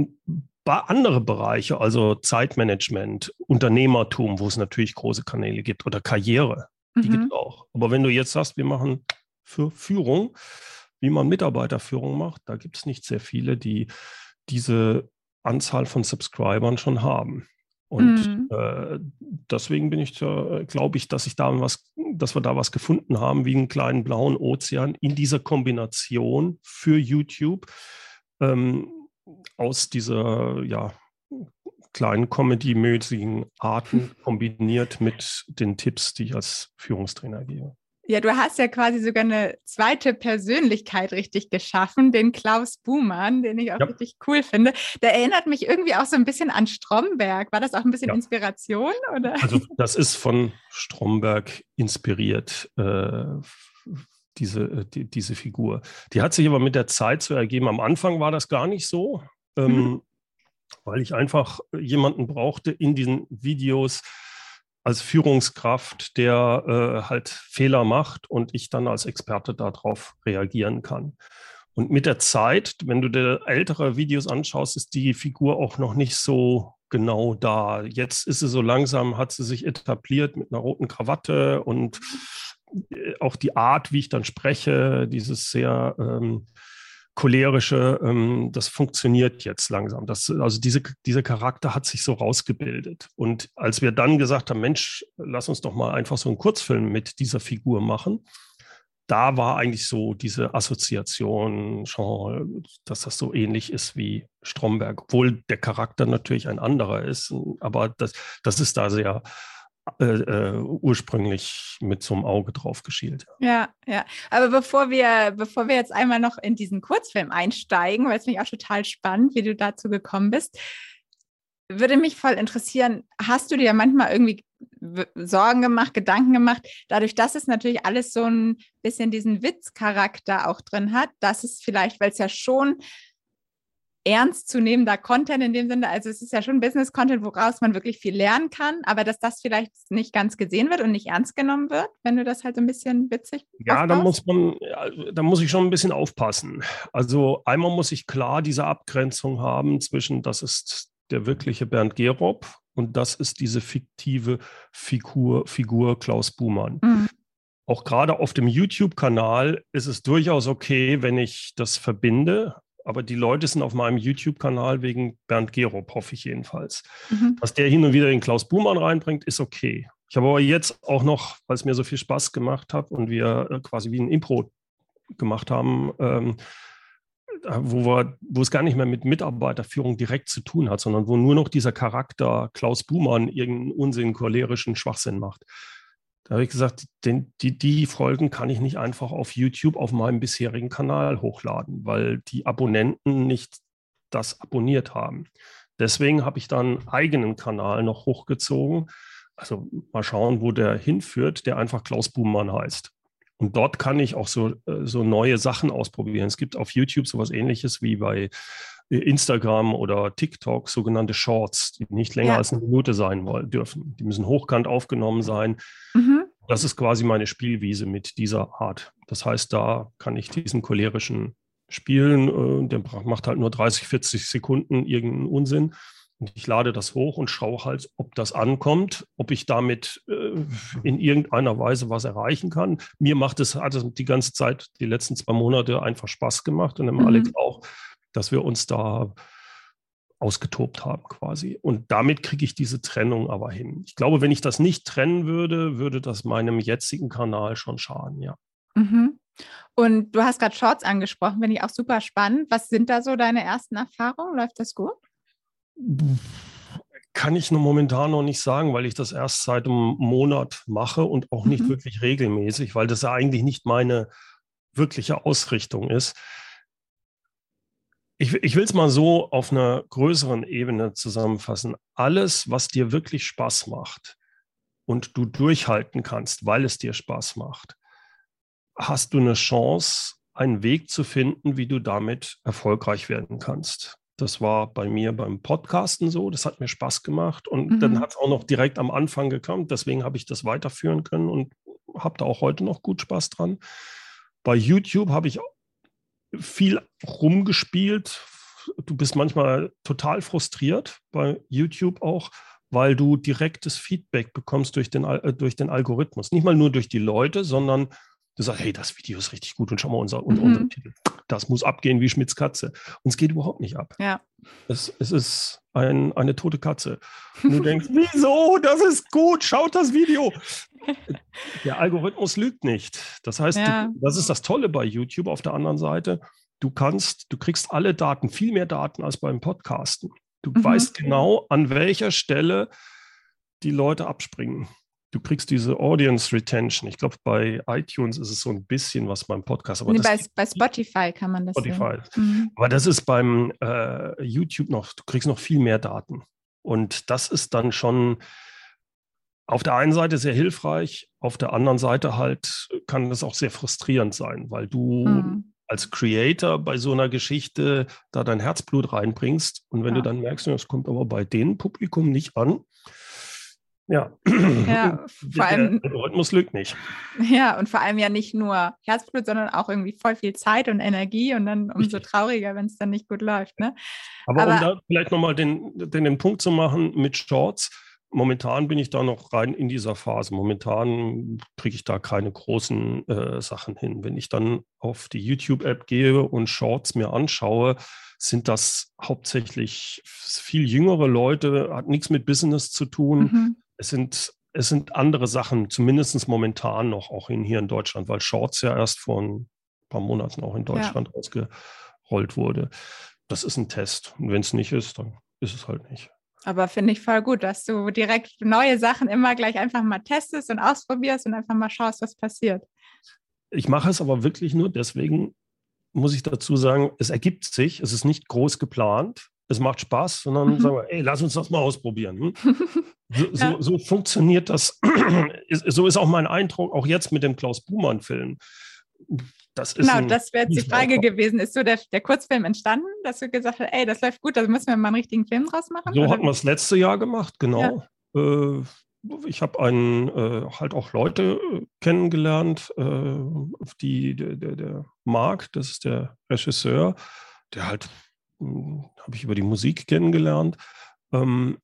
andere Bereiche, also Zeitmanagement, Unternehmertum, wo es natürlich große Kanäle gibt oder Karriere, die mhm. gibt es auch. Aber wenn du jetzt sagst, wir machen für Führung, wie man Mitarbeiterführung macht, da gibt es nicht sehr viele, die diese Anzahl von Subscribern schon haben. Und mhm. äh, deswegen bin ich, äh, glaube ich, dass ich da was, dass wir da was gefunden haben, wie einen kleinen blauen Ozean in dieser Kombination für YouTube ähm, aus dieser ja, kleinen Comedy-mäßigen Arten kombiniert mit den Tipps, die ich als Führungstrainer gebe. Ja, du hast ja quasi sogar eine zweite Persönlichkeit richtig geschaffen, den Klaus Buhmann, den ich auch ja. richtig cool finde. Der erinnert mich irgendwie auch so ein bisschen an Stromberg. War das auch ein bisschen ja. Inspiration, oder? Also das ist von Stromberg inspiriert, äh, diese, die, diese Figur. Die hat sich aber mit der Zeit so ergeben. Am Anfang war das gar nicht so, ähm, mhm. weil ich einfach jemanden brauchte in diesen Videos, als Führungskraft, der äh, halt Fehler macht und ich dann als Experte darauf reagieren kann. Und mit der Zeit, wenn du dir ältere Videos anschaust, ist die Figur auch noch nicht so genau da. Jetzt ist sie so langsam, hat sie sich etabliert mit einer roten Krawatte und auch die Art, wie ich dann spreche, dieses sehr ähm, cholerische, ähm, das funktioniert jetzt langsam. Das, also diese, dieser Charakter hat sich so rausgebildet. Und als wir dann gesagt haben, Mensch, lass uns doch mal einfach so einen Kurzfilm mit dieser Figur machen, da war eigentlich so diese Assoziation, schon, dass das so ähnlich ist wie Stromberg, obwohl der Charakter natürlich ein anderer ist. Aber das, das ist da sehr Äh, äh, ursprünglich mit so einem Auge drauf geschielt. Ja, ja. Aber bevor wir, bevor wir jetzt einmal noch in diesen Kurzfilm einsteigen, weil es mich auch total spannend, wie du dazu gekommen bist, würde mich voll interessieren, hast du dir manchmal irgendwie Sorgen gemacht, Gedanken gemacht, dadurch, dass es natürlich alles so ein bisschen diesen Witzcharakter auch drin hat, dass es vielleicht, weil es ja schon ernstzunehmender Content in dem Sinne, also es ist ja schon Business-Content, woraus man wirklich viel lernen kann, aber dass das vielleicht nicht ganz gesehen wird und nicht ernst genommen wird, wenn du das halt so ein bisschen witzig Ja, da muss man, da muss ich schon ein bisschen aufpassen. Also einmal muss ich klar diese Abgrenzung haben zwischen, das ist der wirkliche Bernd Gerob und das ist diese fiktive Figur, Figur Klaus Buhmann. Mhm. Auch gerade auf dem YouTube-Kanal ist es durchaus okay, wenn ich das verbinde. Aber die Leute sind auf meinem YouTube-Kanal wegen Bernd Gerob, hoffe ich jedenfalls. Mhm. Dass der hin und wieder den Klaus Buhmann reinbringt, ist okay. Ich habe aber jetzt auch noch, weil es mir so viel Spaß gemacht hat und wir quasi wie ein Impro gemacht haben, ähm, wo, wir, wo es gar nicht mehr mit Mitarbeiterführung direkt zu tun hat, sondern wo nur noch dieser Charakter Klaus Buhmann irgendeinen Unsinn, cholerischen Schwachsinn macht. Da habe ich gesagt, den, die, die Folgen kann ich nicht einfach auf YouTube auf meinem bisherigen Kanal hochladen, weil die Abonnenten nicht das abonniert haben. Deswegen habe ich dann einen eigenen Kanal noch hochgezogen. Also mal schauen, wo der hinführt, der einfach Klaus Buhmann heißt. Und dort kann ich auch so, so neue Sachen ausprobieren. Es gibt auf YouTube sowas Ähnliches wie bei Instagram oder TikTok, sogenannte Shorts, die nicht länger ja. als eine Minute sein wollen, dürfen. Die müssen hochkant aufgenommen sein. Mhm. Das ist quasi meine Spielwiese mit dieser Art. Das heißt, da kann ich diesen cholerischen spielen. Der macht halt nur dreißig, vierzig Sekunden irgendeinen Unsinn. Und ich lade das hoch und schaue halt, ob das ankommt, ob ich damit äh, in irgendeiner Weise was erreichen kann. Mir macht es, hat es die ganze Zeit, die letzten zwei Monate einfach Spaß gemacht und dem mhm. Alex auch, dass wir uns da ausgetobt haben quasi. Und damit kriege ich diese Trennung aber hin. Ich glaube, wenn ich das nicht trennen würde, würde das meinem jetzigen Kanal schon schaden, ja. Mhm. Und du hast gerade Shorts angesprochen, finde ich auch super spannend. Was sind da so deine ersten Erfahrungen? Läuft das gut? Kann ich nur momentan noch nicht sagen, weil ich das erst seit einem Monat mache und auch nicht mhm. wirklich regelmäßig, weil das ja eigentlich nicht meine wirkliche Ausrichtung ist. Ich, ich will es mal so auf einer größeren Ebene zusammenfassen. Alles, was dir wirklich Spaß macht und du durchhalten kannst, weil es dir Spaß macht, hast du eine Chance, einen Weg zu finden, wie du damit erfolgreich werden kannst. Das war bei mir beim Podcasten so, das hat mir Spaß gemacht und mhm. dann hat es auch noch direkt am Anfang gekommen, deswegen habe ich das weiterführen können und habe da auch heute noch gut Spaß dran. Bei YouTube habe ich viel rumgespielt. Du bist manchmal total frustriert bei YouTube auch, weil du direktes Feedback bekommst durch den, äh, durch den Algorithmus. Nicht mal nur durch die Leute, sondern du sagst, hey, das Video ist richtig gut und schau mal unser, mhm. unser Titel. Das muss abgehen wie Schmitz Katze. Und es geht überhaupt nicht ab. Ja. Es, es ist ein, eine tote Katze. Und du denkst, wieso? Das ist gut, schaut das Video. Der Algorithmus lügt nicht. Das heißt, ja. du, das ist das Tolle bei YouTube auf der anderen Seite. Du kannst, du kriegst alle Daten, viel mehr Daten als beim Podcasten. Du Mhm. weißt genau, an welcher Stelle die Leute abspringen. Du kriegst diese Audience Retention. Ich glaube, bei iTunes ist es so ein bisschen was beim Podcast. Aber Nee, das bei, bei Spotify kann man das Spotify. sehen. Mhm. Aber das ist beim äh, YouTube noch, du kriegst noch viel mehr Daten. Und das ist dann schon auf der einen Seite sehr hilfreich, auf der anderen Seite halt kann das auch sehr frustrierend sein, weil du Mhm. als Creator bei so einer Geschichte da dein Herzblut reinbringst und wenn Ja. du dann merkst, das kommt aber bei dem Publikum nicht an, ja, Ja, vor der, allem, der Algorithmus lügt nicht. ja, und vor allem ja nicht nur Herzblut, sondern auch irgendwie voll viel Zeit und Energie und dann umso Richtig. trauriger, wenn es dann nicht gut läuft. Ne? Aber, Aber um da vielleicht nochmal den, den, den Punkt zu machen mit Shorts, momentan bin ich da noch rein in dieser Phase. Momentan kriege ich da keine großen äh, Sachen hin. Wenn ich dann auf die YouTube-App gehe und Shorts mir anschaue, sind das hauptsächlich viel jüngere Leute, hat nichts mit Business zu tun. mhm. Es sind, es sind andere Sachen, zumindest momentan noch, auch in, hier in Deutschland, weil Shorts ja erst vor ein paar Monaten auch in Deutschland ja. ausgerollt wurde. Das ist ein Test. Und wenn es nicht ist, dann ist es halt nicht. Aber finde ich voll gut, dass du direkt neue Sachen immer gleich einfach mal testest und ausprobierst und einfach mal schaust, was passiert. Ich mache es aber wirklich nur deswegen, muss ich dazu sagen, es ergibt sich, es ist nicht groß geplant, es macht Spaß, sondern mhm. sagen wir, ey, lass uns das mal ausprobieren. Hm? So, ja. so, so funktioniert das. So ist auch mein Eindruck, auch jetzt mit dem Klaus Buhmann-Film. Das ist genau, das wäre jetzt die Frage gewesen. Ist so der, der Kurzfilm entstanden, dass du gesagt hast, ey, das läuft gut, da müssen wir mal einen richtigen Film draus machen? So oder? hatten wir es letzte Jahr gemacht, genau. Ja. Äh, ich habe einen äh, halt auch Leute äh, kennengelernt, äh, die, der, der, der Marc, das ist der Regisseur, der halt, habe ich über die Musik kennengelernt. Ähm,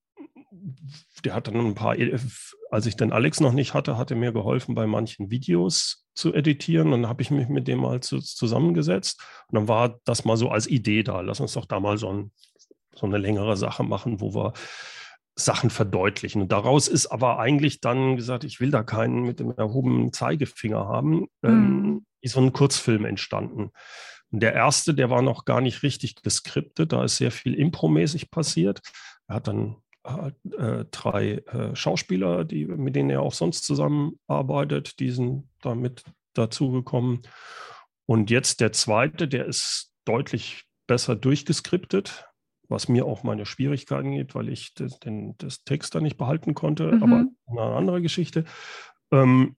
der hat dann ein paar, als ich den Alex noch nicht hatte, hat er mir geholfen, bei manchen Videos zu editieren. Und dann habe ich mich mit dem mal zu, zusammengesetzt. Und dann war das mal so als Idee da. Lass uns doch da mal so, ein, so eine längere Sache machen, wo wir Sachen verdeutlichen. Und daraus ist aber eigentlich dann gesagt, ich will da keinen mit dem erhobenen Zeigefinger haben. Mhm. Ähm, ist so ein Kurzfilm entstanden. Und der erste, der war noch gar nicht richtig geskriptet. Da ist sehr viel impromäßig passiert. Er hat dann Äh, drei äh, Schauspieler, die, mit denen er auch sonst zusammenarbeitet, die sind damit dazugekommen. Und jetzt der zweite, der ist deutlich besser durchgeskriptet, was mir auch meine Schwierigkeiten gibt, weil ich das, den, das Text da nicht behalten konnte, mhm. aber eine andere Geschichte. Ähm,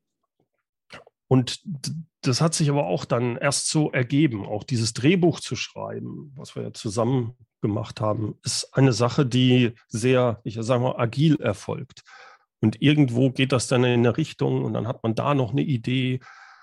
und das hat sich aber auch dann erst so ergeben, auch dieses Drehbuch zu schreiben, was wir ja zusammen gemacht haben, ist eine Sache, die sehr, ich sage mal, agil erfolgt. Und irgendwo geht das dann in eine Richtung und dann hat man da noch eine Idee.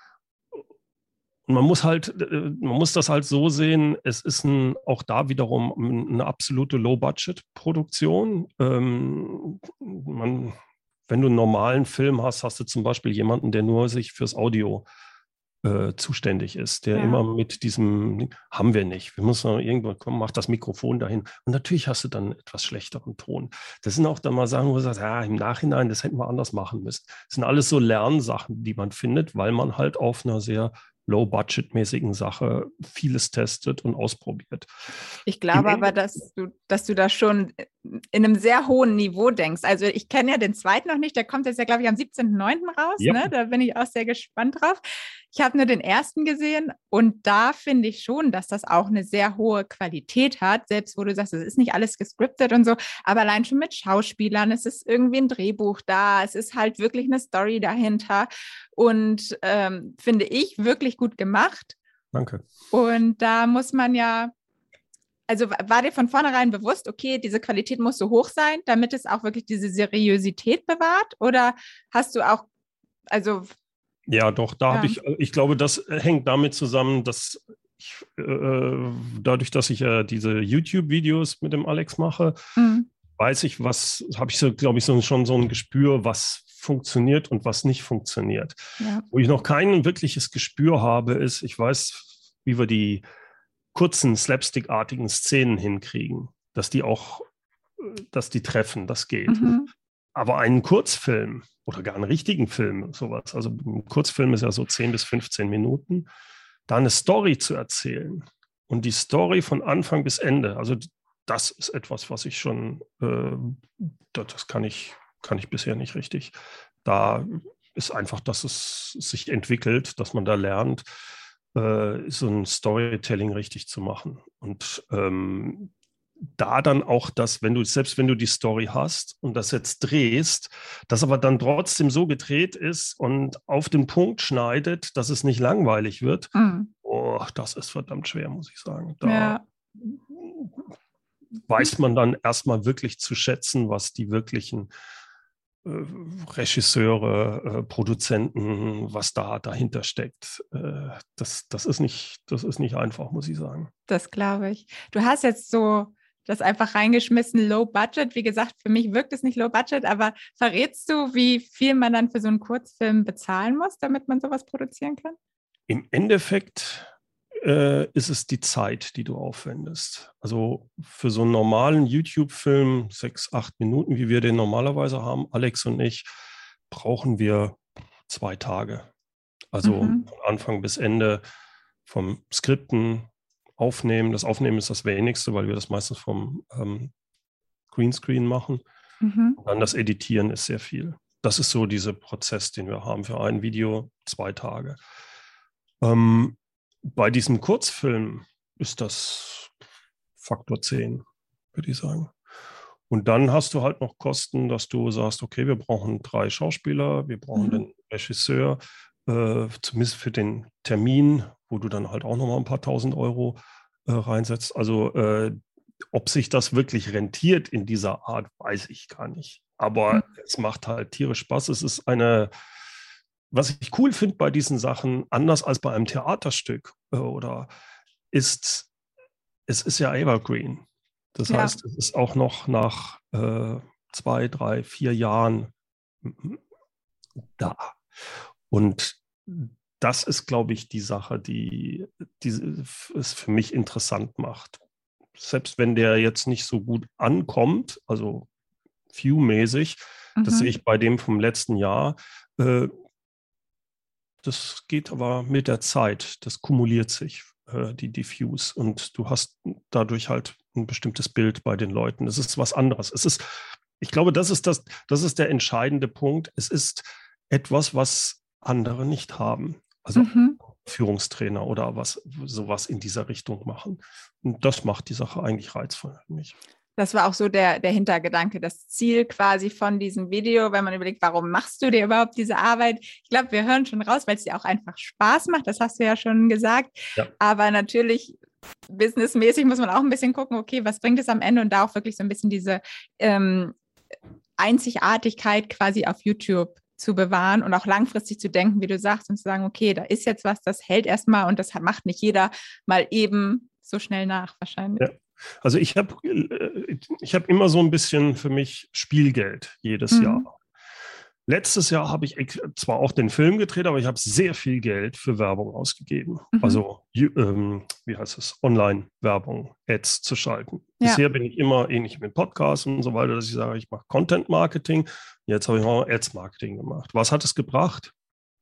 Und man muss halt, man muss das halt so sehen, es ist ein, auch da wiederum eine absolute Low-Budget-Produktion. Ähm, man, wenn du einen normalen Film hast, hast du zum Beispiel jemanden, der nur sich fürs Audio Äh, zuständig ist, der ja. immer mit diesem, haben wir nicht, wir müssen irgendwann kommen, mach das Mikrofon dahin. Und natürlich hast du dann einen etwas schlechteren Ton. Das sind auch dann mal Sachen, wo du sagst, ja, im Nachhinein, das hätten wir anders machen müssen. Das sind alles so Lernsachen, die man findet, weil man halt auf einer sehr low-budget-mäßigen Sache vieles testet und ausprobiert. Ich glaube aber, dass du, dass du da schon in einem sehr hohen Niveau denkst. Also ich kenne ja den zweiten noch nicht, der kommt jetzt ja, glaube ich, am siebzehnten neunten raus. Ja. Ne? Da bin ich auch sehr gespannt drauf. Ich habe nur den ersten gesehen und da finde ich schon, dass das auch eine sehr hohe Qualität hat, selbst wo du sagst, es ist nicht alles gescriptet und so, aber allein schon mit Schauspielern, es ist irgendwie ein Drehbuch da, es ist halt wirklich eine Story dahinter und ähm, finde ich wirklich gut gemacht. Danke. Und da muss man ja, also war dir von vornherein bewusst, okay, diese Qualität muss so hoch sein, damit es auch wirklich diese Seriosität bewahrt? Oder hast du auch, also... Ja, doch, da ja. habe ich, ich glaube, das hängt damit zusammen, dass ich, äh, dadurch, dass ich ja äh, diese YouTube-Videos mit dem Alex mache, mhm. weiß ich, was, habe ich so, glaube ich, so, schon so ein Gespür, was funktioniert und was nicht funktioniert. Ja. Wo ich noch kein wirkliches Gespür habe, ist, ich weiß, wie wir die kurzen, slapstick-artigen Szenen hinkriegen, dass die auch, dass die treffen, das geht. Mhm. Aber einen Kurzfilm oder gar einen richtigen Film, sowas, also ein Kurzfilm ist ja so zehn bis fünfzehn Minuten, da eine Story zu erzählen und die Story von Anfang bis Ende, also das ist etwas, was ich schon, äh, das kann ich, kann ich bisher nicht richtig. Da ist einfach, dass es sich entwickelt, dass man da lernt, äh, so ein Storytelling richtig zu machen. Und ähm, da dann auch das, wenn du, selbst wenn du die Story hast und das jetzt drehst, das aber dann trotzdem so gedreht ist und auf den Punkt schneidet, dass es nicht langweilig wird, Mhm. oh, das ist verdammt schwer, muss ich sagen. Da Ja. weiß man dann erstmal wirklich zu schätzen, was die wirklichen äh, Regisseure, äh, Produzenten, was da dahinter steckt. Äh, das, das ist nicht, das ist nicht einfach, muss ich sagen. Das glaube ich. Du hast jetzt so das einfach reingeschmissen, Low Budget. Wie gesagt, für mich wirkt es nicht Low Budget, aber verrätst du, wie viel man dann für so einen Kurzfilm bezahlen muss, damit man sowas produzieren kann? Im Endeffekt äh, ist es die Zeit, die du aufwendest. Also für so einen normalen YouTube-Film, sechs, acht Minuten, wie wir den normalerweise haben, Alex und ich, brauchen wir zwei Tage. Also Mhm. von Anfang bis Ende, vom Skripten, Aufnehmen. Das Aufnehmen ist das wenigste, weil wir das meistens vom ähm, Greenscreen machen. Mhm. Und dann das Editieren ist sehr viel. Das ist so dieser Prozess, den wir haben für ein Video, zwei Tage. Ähm, bei diesem Kurzfilm ist das Faktor zehn, würde ich sagen. Und dann hast du halt noch Kosten, dass du sagst, okay, wir brauchen drei Schauspieler, wir brauchen Mhm. den Regisseur, äh, zumindest für den Termin, wo du dann halt auch nochmal ein paar tausend Euro äh, reinsetzt. Also äh, ob sich das wirklich rentiert in dieser Art, weiß ich gar nicht. Aber Mhm. es macht halt tierisch Spaß. Es ist eine, was ich cool finde bei diesen Sachen, anders als bei einem Theaterstück äh, oder ist, es ist ja Evergreen. Das Ja. heißt, es ist auch noch nach äh, zwei, drei, vier Jahren da. Und das ist, glaube ich, die Sache, die, die es für mich interessant macht. Selbst wenn der jetzt nicht so gut ankommt, also View-mäßig, das sehe Mhm. ich bei dem vom letzten Jahr, äh, das geht aber mit der Zeit, das kumuliert sich, äh, die, die Views. Und du hast dadurch halt ein bestimmtes Bild bei den Leuten. Es ist was anderes. Es ist, ich glaube, das ist, das, das ist der entscheidende Punkt. Es ist etwas, was andere nicht haben. Also Mhm. Führungstrainer oder was, sowas in dieser Richtung machen. Und das macht die Sache eigentlich reizvoll für mich. Das war auch so der, der Hintergedanke, das Ziel quasi von diesem Video, wenn man überlegt, warum machst du dir überhaupt diese Arbeit? Ich glaube, wir hören schon raus, weil es dir auch einfach Spaß macht, das hast du ja schon gesagt. Ja. Aber natürlich businessmäßig muss man auch ein bisschen gucken, okay, was bringt es am Ende und da auch wirklich so ein bisschen diese ähm, Einzigartigkeit quasi auf YouTube zu bewahren und auch langfristig zu denken, wie du sagst, und zu sagen, okay, da ist jetzt was, das hält erstmal und das macht nicht jeder mal eben so schnell nach wahrscheinlich. Ja. Also ich habe ich hab immer so ein bisschen für mich Spielgeld jedes Mhm. Jahr. Letztes Jahr habe ich zwar auch den Film gedreht, aber ich habe sehr viel Geld für Werbung ausgegeben. Mhm. Also, ähm, wie heißt es, Online-Werbung, Ads zu schalten. Ja. Bisher bin ich immer ähnlich mit Podcasts und so weiter, dass ich sage, ich mache Content-Marketing. Jetzt habe ich auch Ads-Marketing gemacht. Was hat es gebracht?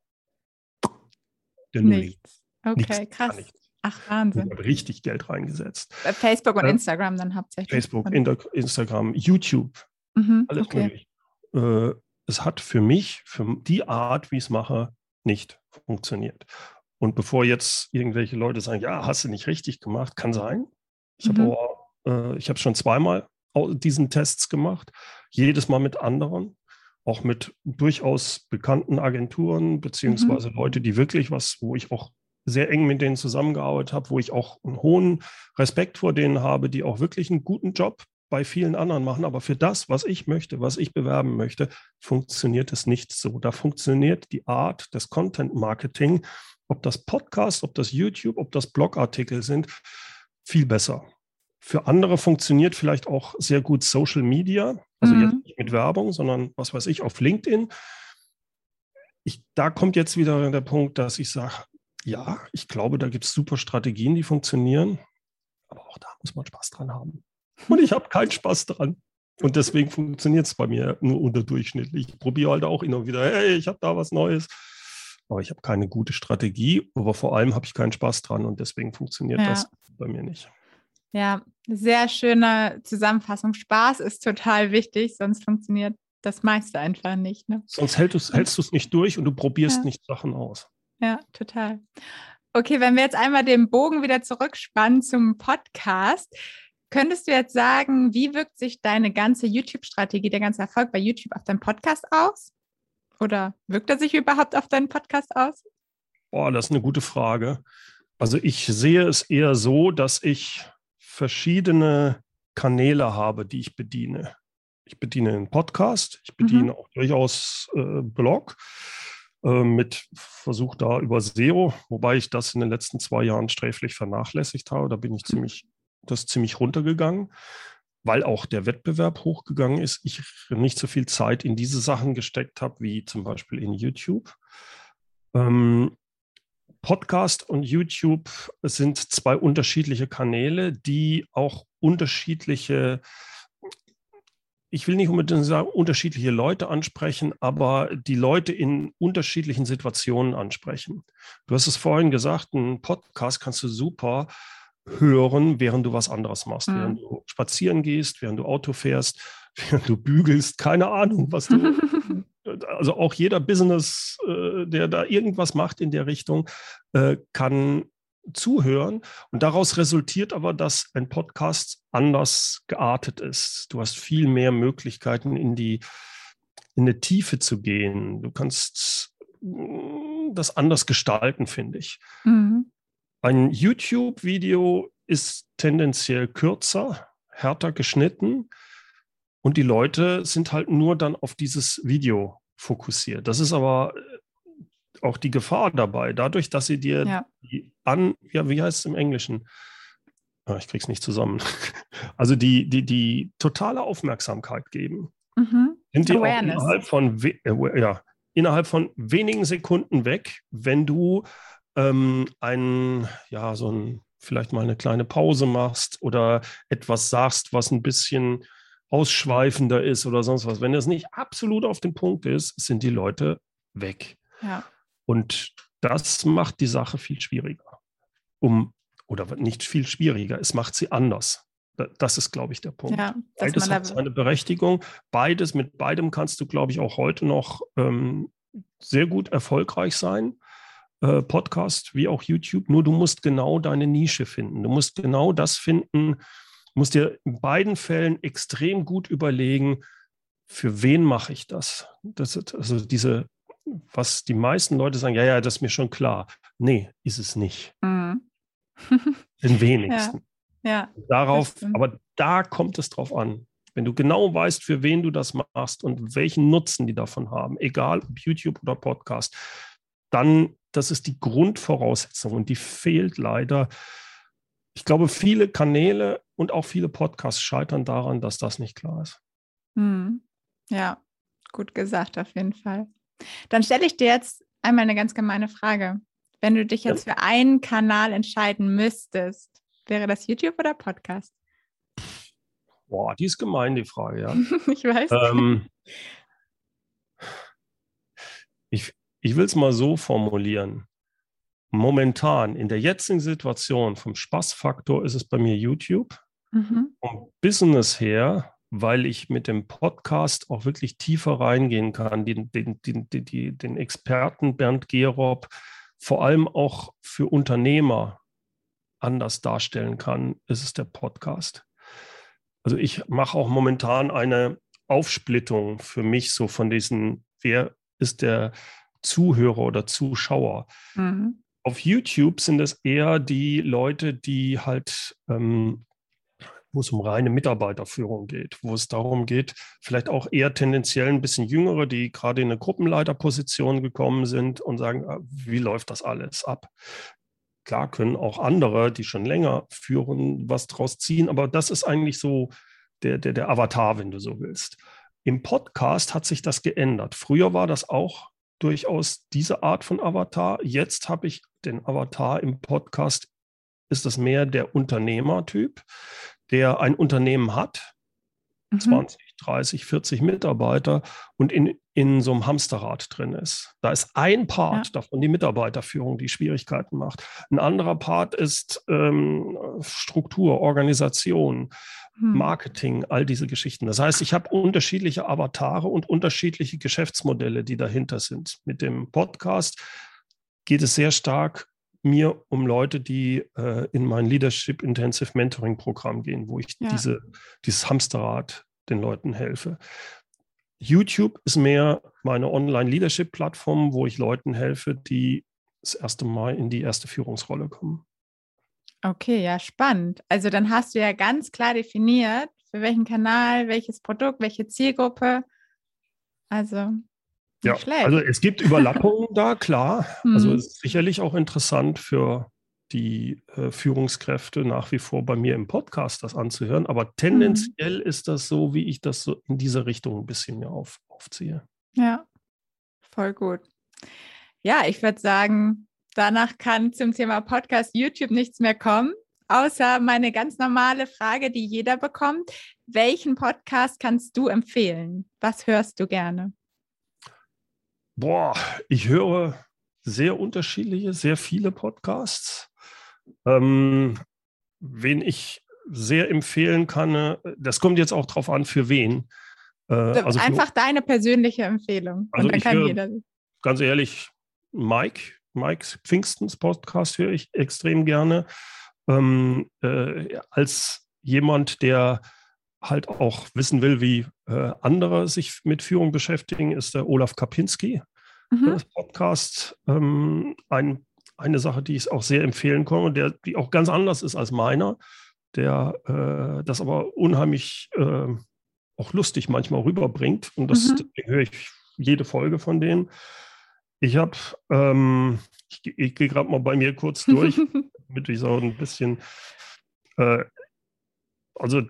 Der Nulli. Nichts. Okay, nichts, krass. nichts. Ach, Wahnsinn. Ich habe richtig Geld reingesetzt. Bei Facebook und äh, Instagram dann hauptsächlich. Facebook, Instagram, YouTube, mhm, alles okay. möglich. Äh, es hat für mich, für die Art, wie ich es mache, nicht funktioniert. Und bevor jetzt irgendwelche Leute sagen, ja, hast du nicht richtig gemacht, kann sein. Ich Mhm. habe äh, ich habe schon zweimal diesen Tests gemacht, jedes Mal mit anderen, auch mit durchaus bekannten Agenturen, beziehungsweise mhm. Leute, die wirklich was, wo ich auch sehr eng mit denen zusammengearbeitet habe, wo ich auch einen hohen Respekt vor denen habe, die auch wirklich einen guten Job bei vielen anderen machen. Aber für das, was ich möchte, was ich bewerben möchte, funktioniert es nicht so. Da funktioniert die Art des Content-Marketing, ob das Podcast, ob das YouTube, ob das Blogartikel sind, viel besser. Für andere funktioniert vielleicht auch sehr gut Social Media, also mhm. jetzt nicht mit Werbung, sondern was weiß ich, auf LinkedIn. Ich, da kommt jetzt wieder der Punkt, dass ich sage, ja, ich glaube, da gibt es super Strategien, die funktionieren, aber auch da muss man Spaß dran haben. Und ich habe keinen Spaß dran. Und deswegen funktioniert es bei mir nur unterdurchschnittlich. Ich probiere halt auch immer wieder, hey, ich habe da was Neues. Aber ich habe keine gute Strategie, aber vor allem habe ich keinen Spaß dran und deswegen funktioniert ja. das bei mir nicht. Ja, sehr schöne Zusammenfassung. Spaß ist total wichtig, sonst funktioniert das meiste einfach nicht. Ne? Sonst hältst, hältst du es nicht durch und du probierst ja. nicht Sachen aus. Ja, total. Okay, wenn wir jetzt einmal den Bogen wieder zurückspannen zum Podcast, könntest du jetzt sagen, wie wirkt sich deine ganze YouTube-Strategie, der ganze Erfolg bei YouTube auf deinen Podcast aus? Oder wirkt er sich überhaupt auf deinen Podcast aus? Boah, das ist eine gute Frage. Also ich sehe es eher so, dass ich verschiedene Kanäle habe, die ich bediene. Ich bediene einen Podcast, ich bediene mhm. auch durchaus äh, Blog äh, mit Versuch da über S E O, wobei ich das in den letzten zwei Jahren sträflich vernachlässigt habe. Da bin ich ziemlich, das ist ziemlich runtergegangen, weil auch der Wettbewerb hochgegangen ist. Ich nicht so viel Zeit in diese Sachen gesteckt habe, wie zum Beispiel in YouTube. Ähm, Podcast und YouTube sind zwei unterschiedliche Kanäle, die auch unterschiedliche, ich will nicht unbedingt sagen, unterschiedliche Leute ansprechen, aber die Leute in unterschiedlichen Situationen ansprechen. Du hast es vorhin gesagt, einen Podcast kannst du super hören, während du was anderes machst, mhm. während du spazieren gehst, während du Auto fährst, während du bügelst, keine Ahnung, was du... Also auch jeder Business, äh, der da irgendwas macht in der Richtung, äh, kann zuhören. Und daraus resultiert aber, dass ein Podcast anders geartet ist. Du hast viel mehr Möglichkeiten, in die, in eine Tiefe zu gehen. Du kannst das anders gestalten, finde ich. Mhm. Ein YouTube-Video ist tendenziell kürzer, härter geschnitten. Und die Leute sind halt nur dann auf dieses Video fokussiert. Das ist aber auch die Gefahr dabei. Dadurch, dass sie dir ja. die an, ja, wie heißt es im Englischen? Ah, ich krieg's nicht zusammen. Also die, die, die totale Aufmerksamkeit geben. Mhm. Sind die Awareness. Auch innerhalb von, äh, ja, innerhalb von wenigen Sekunden weg, wenn du ähm, ein, ja, so ein, vielleicht mal eine kleine Pause machst oder etwas sagst, was ein bisschen ausschweifender ist oder sonst was. Wenn das nicht absolut auf den Punkt ist, sind die Leute weg. Ja. Und das macht die Sache viel schwieriger. Um, oder nicht viel schwieriger, es macht sie anders. Das ist, glaube ich, der Punkt. Ja, Beides hat seine Berechtigung. Beides, mit beidem kannst du, glaube ich, auch heute noch ähm, sehr gut erfolgreich sein. Äh, Podcast wie auch YouTube. Nur du musst genau deine Nische finden. Du musst genau das finden. Du musst dir in beiden Fällen extrem gut überlegen, für wen mache ich das? Das ist also diese, was die meisten Leute sagen, ja, ja, das ist mir schon klar. Nee, ist es nicht. Mhm. Den wenigsten. Ja, ja, Darauf, aber da kommt es drauf an. Wenn du genau weißt, für wen du das machst und welchen Nutzen die davon haben, egal ob YouTube oder Podcast, dann, das ist die Grundvoraussetzung und die fehlt leider. Ich glaube, viele Kanäle und auch viele Podcasts scheitern daran, dass das nicht klar ist. Hm. Ja, gut gesagt, auf jeden Fall. Dann stelle ich dir jetzt einmal eine ganz gemeine Frage. Wenn du dich jetzt ja. für einen Kanal entscheiden müsstest, wäre das YouTube oder Podcast? Boah, die ist gemein, die Frage, ja. Ich weiß. Ähm, ich ich will es mal so formulieren. Momentan, in der jetzigen Situation, vom Spaßfaktor ist es bei mir YouTube. Mhm. Vom Business her, weil ich mit dem Podcast auch wirklich tiefer reingehen kann, den, den, den, den, den Experten Bernd Gerob vor allem auch für Unternehmer anders darstellen kann, ist es der Podcast. Also ich mache auch momentan eine Aufsplittung für mich so von diesen, wer ist der Zuhörer oder Zuschauer. Mhm. Auf YouTube sind es eher die Leute, die halt, ähm, wo es um reine Mitarbeiterführung geht, wo es darum geht, vielleicht auch eher tendenziell ein bisschen Jüngere, die gerade in eine Gruppenleiterposition gekommen sind und sagen, wie läuft das alles ab? Klar können auch andere, die schon länger führen, was draus ziehen, aber das ist eigentlich so der, der, der Avatar, wenn du so willst. Im Podcast hat sich das geändert. Früher war das auch durchaus diese Art von Avatar. Jetzt habe ich den Avatar im Podcast, ist das mehr der Unternehmertyp, der ein Unternehmen hat, mhm. zwanzig, dreißig, vierzig Mitarbeiter und in, in so einem Hamsterrad drin ist. Da ist ein Part ja. davon die Mitarbeiterführung, die Schwierigkeiten macht. Ein anderer Part ist ähm, Struktur, Organisation, hm. Marketing, all diese Geschichten. Das heißt, ich habe unterschiedliche Avatare und unterschiedliche Geschäftsmodelle, die dahinter sind. Mit dem Podcast geht es sehr stark mir um Leute, die äh, in mein Leadership Intensive Mentoring Programm gehen, wo ich ja. diese, dieses Hamsterrad den Leuten helfe. YouTube ist mehr meine Online-Leadership-Plattform, wo ich Leuten helfe, die das erste Mal in die erste Führungsrolle kommen. Okay, ja, spannend. Also dann hast du ja ganz klar definiert, für welchen Kanal, welches Produkt, welche Zielgruppe. Also ja, schlecht. Also es gibt Überlappungen da, klar. Mhm. Also es ist sicherlich auch interessant für die äh, Führungskräfte nach wie vor bei mir im Podcast das anzuhören. Aber tendenziell mhm. ist das so, wie ich das so in diese Richtung ein bisschen mir auf, aufziehe. Ja, voll gut. Ja, ich würde sagen, danach kann zum Thema Podcast YouTube nichts mehr kommen, außer meine ganz normale Frage, die jeder bekommt. Welchen Podcast kannst du empfehlen? Was hörst du gerne? Boah, ich höre sehr unterschiedliche, sehr viele Podcasts. Ähm, wen ich sehr empfehlen kann, das kommt jetzt auch drauf an, für wen. Äh, also Einfach für, deine persönliche Empfehlung. Also und dann ich kann höre, jeder. Ganz ehrlich, Mike, Mike Pfingstens Podcast höre ich extrem gerne. Ähm, äh, als jemand, der halt auch wissen will, wie äh, andere sich mit Führung beschäftigen, ist der Olaf Kapinski. Mhm. Das Podcast ähm, ein, eine Sache, die ich auch sehr empfehlen kann und der, die auch ganz anders ist als meiner, der äh, das aber unheimlich äh, auch lustig manchmal rüberbringt. Und das, mhm. deswegen höre ich jede Folge von denen. Ich habe, ähm, ich, ich gehe gerade mal bei mir kurz durch, damit ich so ein bisschen, äh, also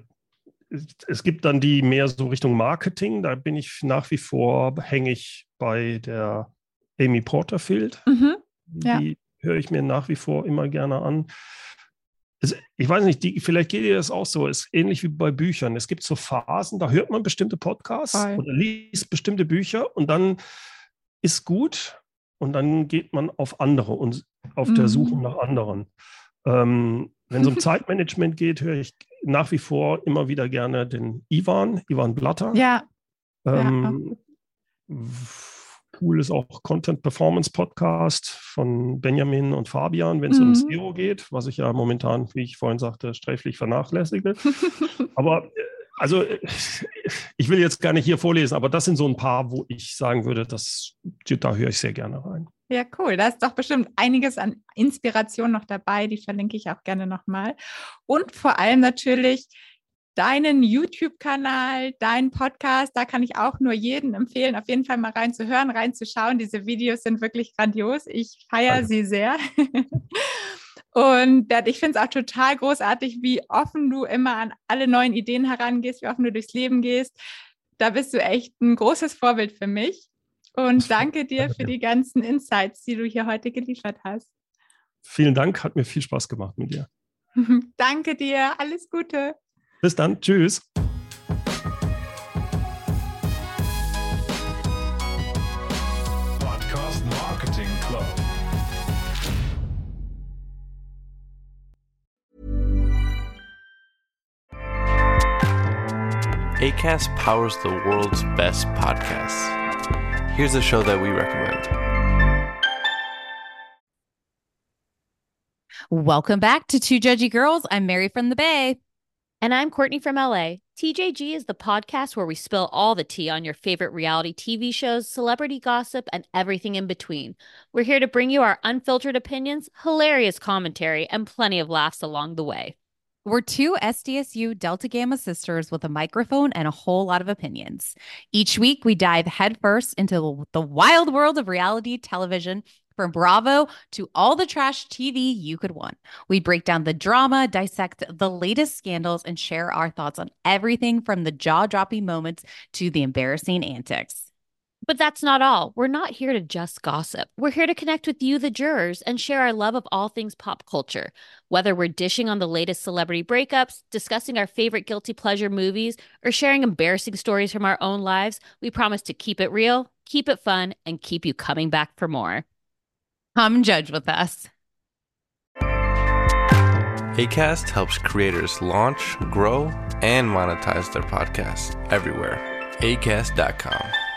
es gibt dann die mehr so Richtung Marketing, da bin ich nach wie vor hängig bei der Amy Porterfield. Mhm, ja. Die höre ich mir nach wie vor immer gerne an. Es, ich weiß nicht, die, vielleicht geht dir das auch so, es ist ähnlich wie bei Büchern. Es gibt so Phasen, da hört man bestimmte Podcasts Voll. Oder liest bestimmte Bücher und dann ist gut und dann geht man auf andere und auf mhm. der Suche nach anderen. Ähm, wenn es um Zeitmanagement geht, höre ich nach wie vor immer wieder gerne den Ivan, Ivan Blatter. Ja. Ähm, ja. Cool ist auch Content Performance Podcast von Benjamin und Fabian, wenn es mhm. um S E O geht, was ich ja momentan, wie ich vorhin sagte, sträflich vernachlässige. Aber also ich will jetzt gar nicht hier vorlesen, aber das sind so ein paar, wo ich sagen würde, das, da höre ich sehr gerne rein. Ja, cool. Da ist doch bestimmt einiges an Inspiration noch dabei. Die verlinke ich auch gerne nochmal. Und vor allem natürlich deinen YouTube-Kanal, deinen Podcast. Da kann ich auch nur jedem empfehlen, auf jeden Fall mal reinzuhören, reinzuschauen. Diese Videos sind wirklich grandios. Ich feiere sie sehr. Und ich finde es auch total großartig, wie offen du immer an alle neuen Ideen herangehst, wie offen du durchs Leben gehst. Da bist du echt ein großes Vorbild für mich. Und danke dir für die ganzen Insights, die du hier heute geliefert hast. Vielen Dank, hat mir viel Spaß gemacht mit dir. Danke dir, alles Gute. Bis dann, tschüss. Podcast Marketing Club. Acast powers the world's best podcasts. Here's a show that we recommend. Welcome back to Two Judgy Girls. I'm Mary from the Bay. And I'm Courtney from L A. T J G is the podcast where we spill all the tea on your favorite reality T V shows, celebrity gossip, and everything in between. We're here to bring you our unfiltered opinions, hilarious commentary, and plenty of laughs along the way. We're two S D S U Delta Gamma sisters with a microphone and a whole lot of opinions. Each week, we dive headfirst into the wild world of reality television, from Bravo to all the trash T V you could want. We break down the drama, dissect the latest scandals, and share our thoughts on everything from the jaw-dropping moments to the embarrassing antics. But that's not all. We're not here to just gossip. We're here to connect with you, the jurors, and share our love of all things pop culture. Whether we're dishing on the latest celebrity breakups, discussing our favorite guilty pleasure movies, or sharing embarrassing stories from our own lives, we promise to keep it real, keep it fun, and keep you coming back for more. Come judge with us. Acast helps creators launch, grow, and monetize their podcasts everywhere. acast dot com.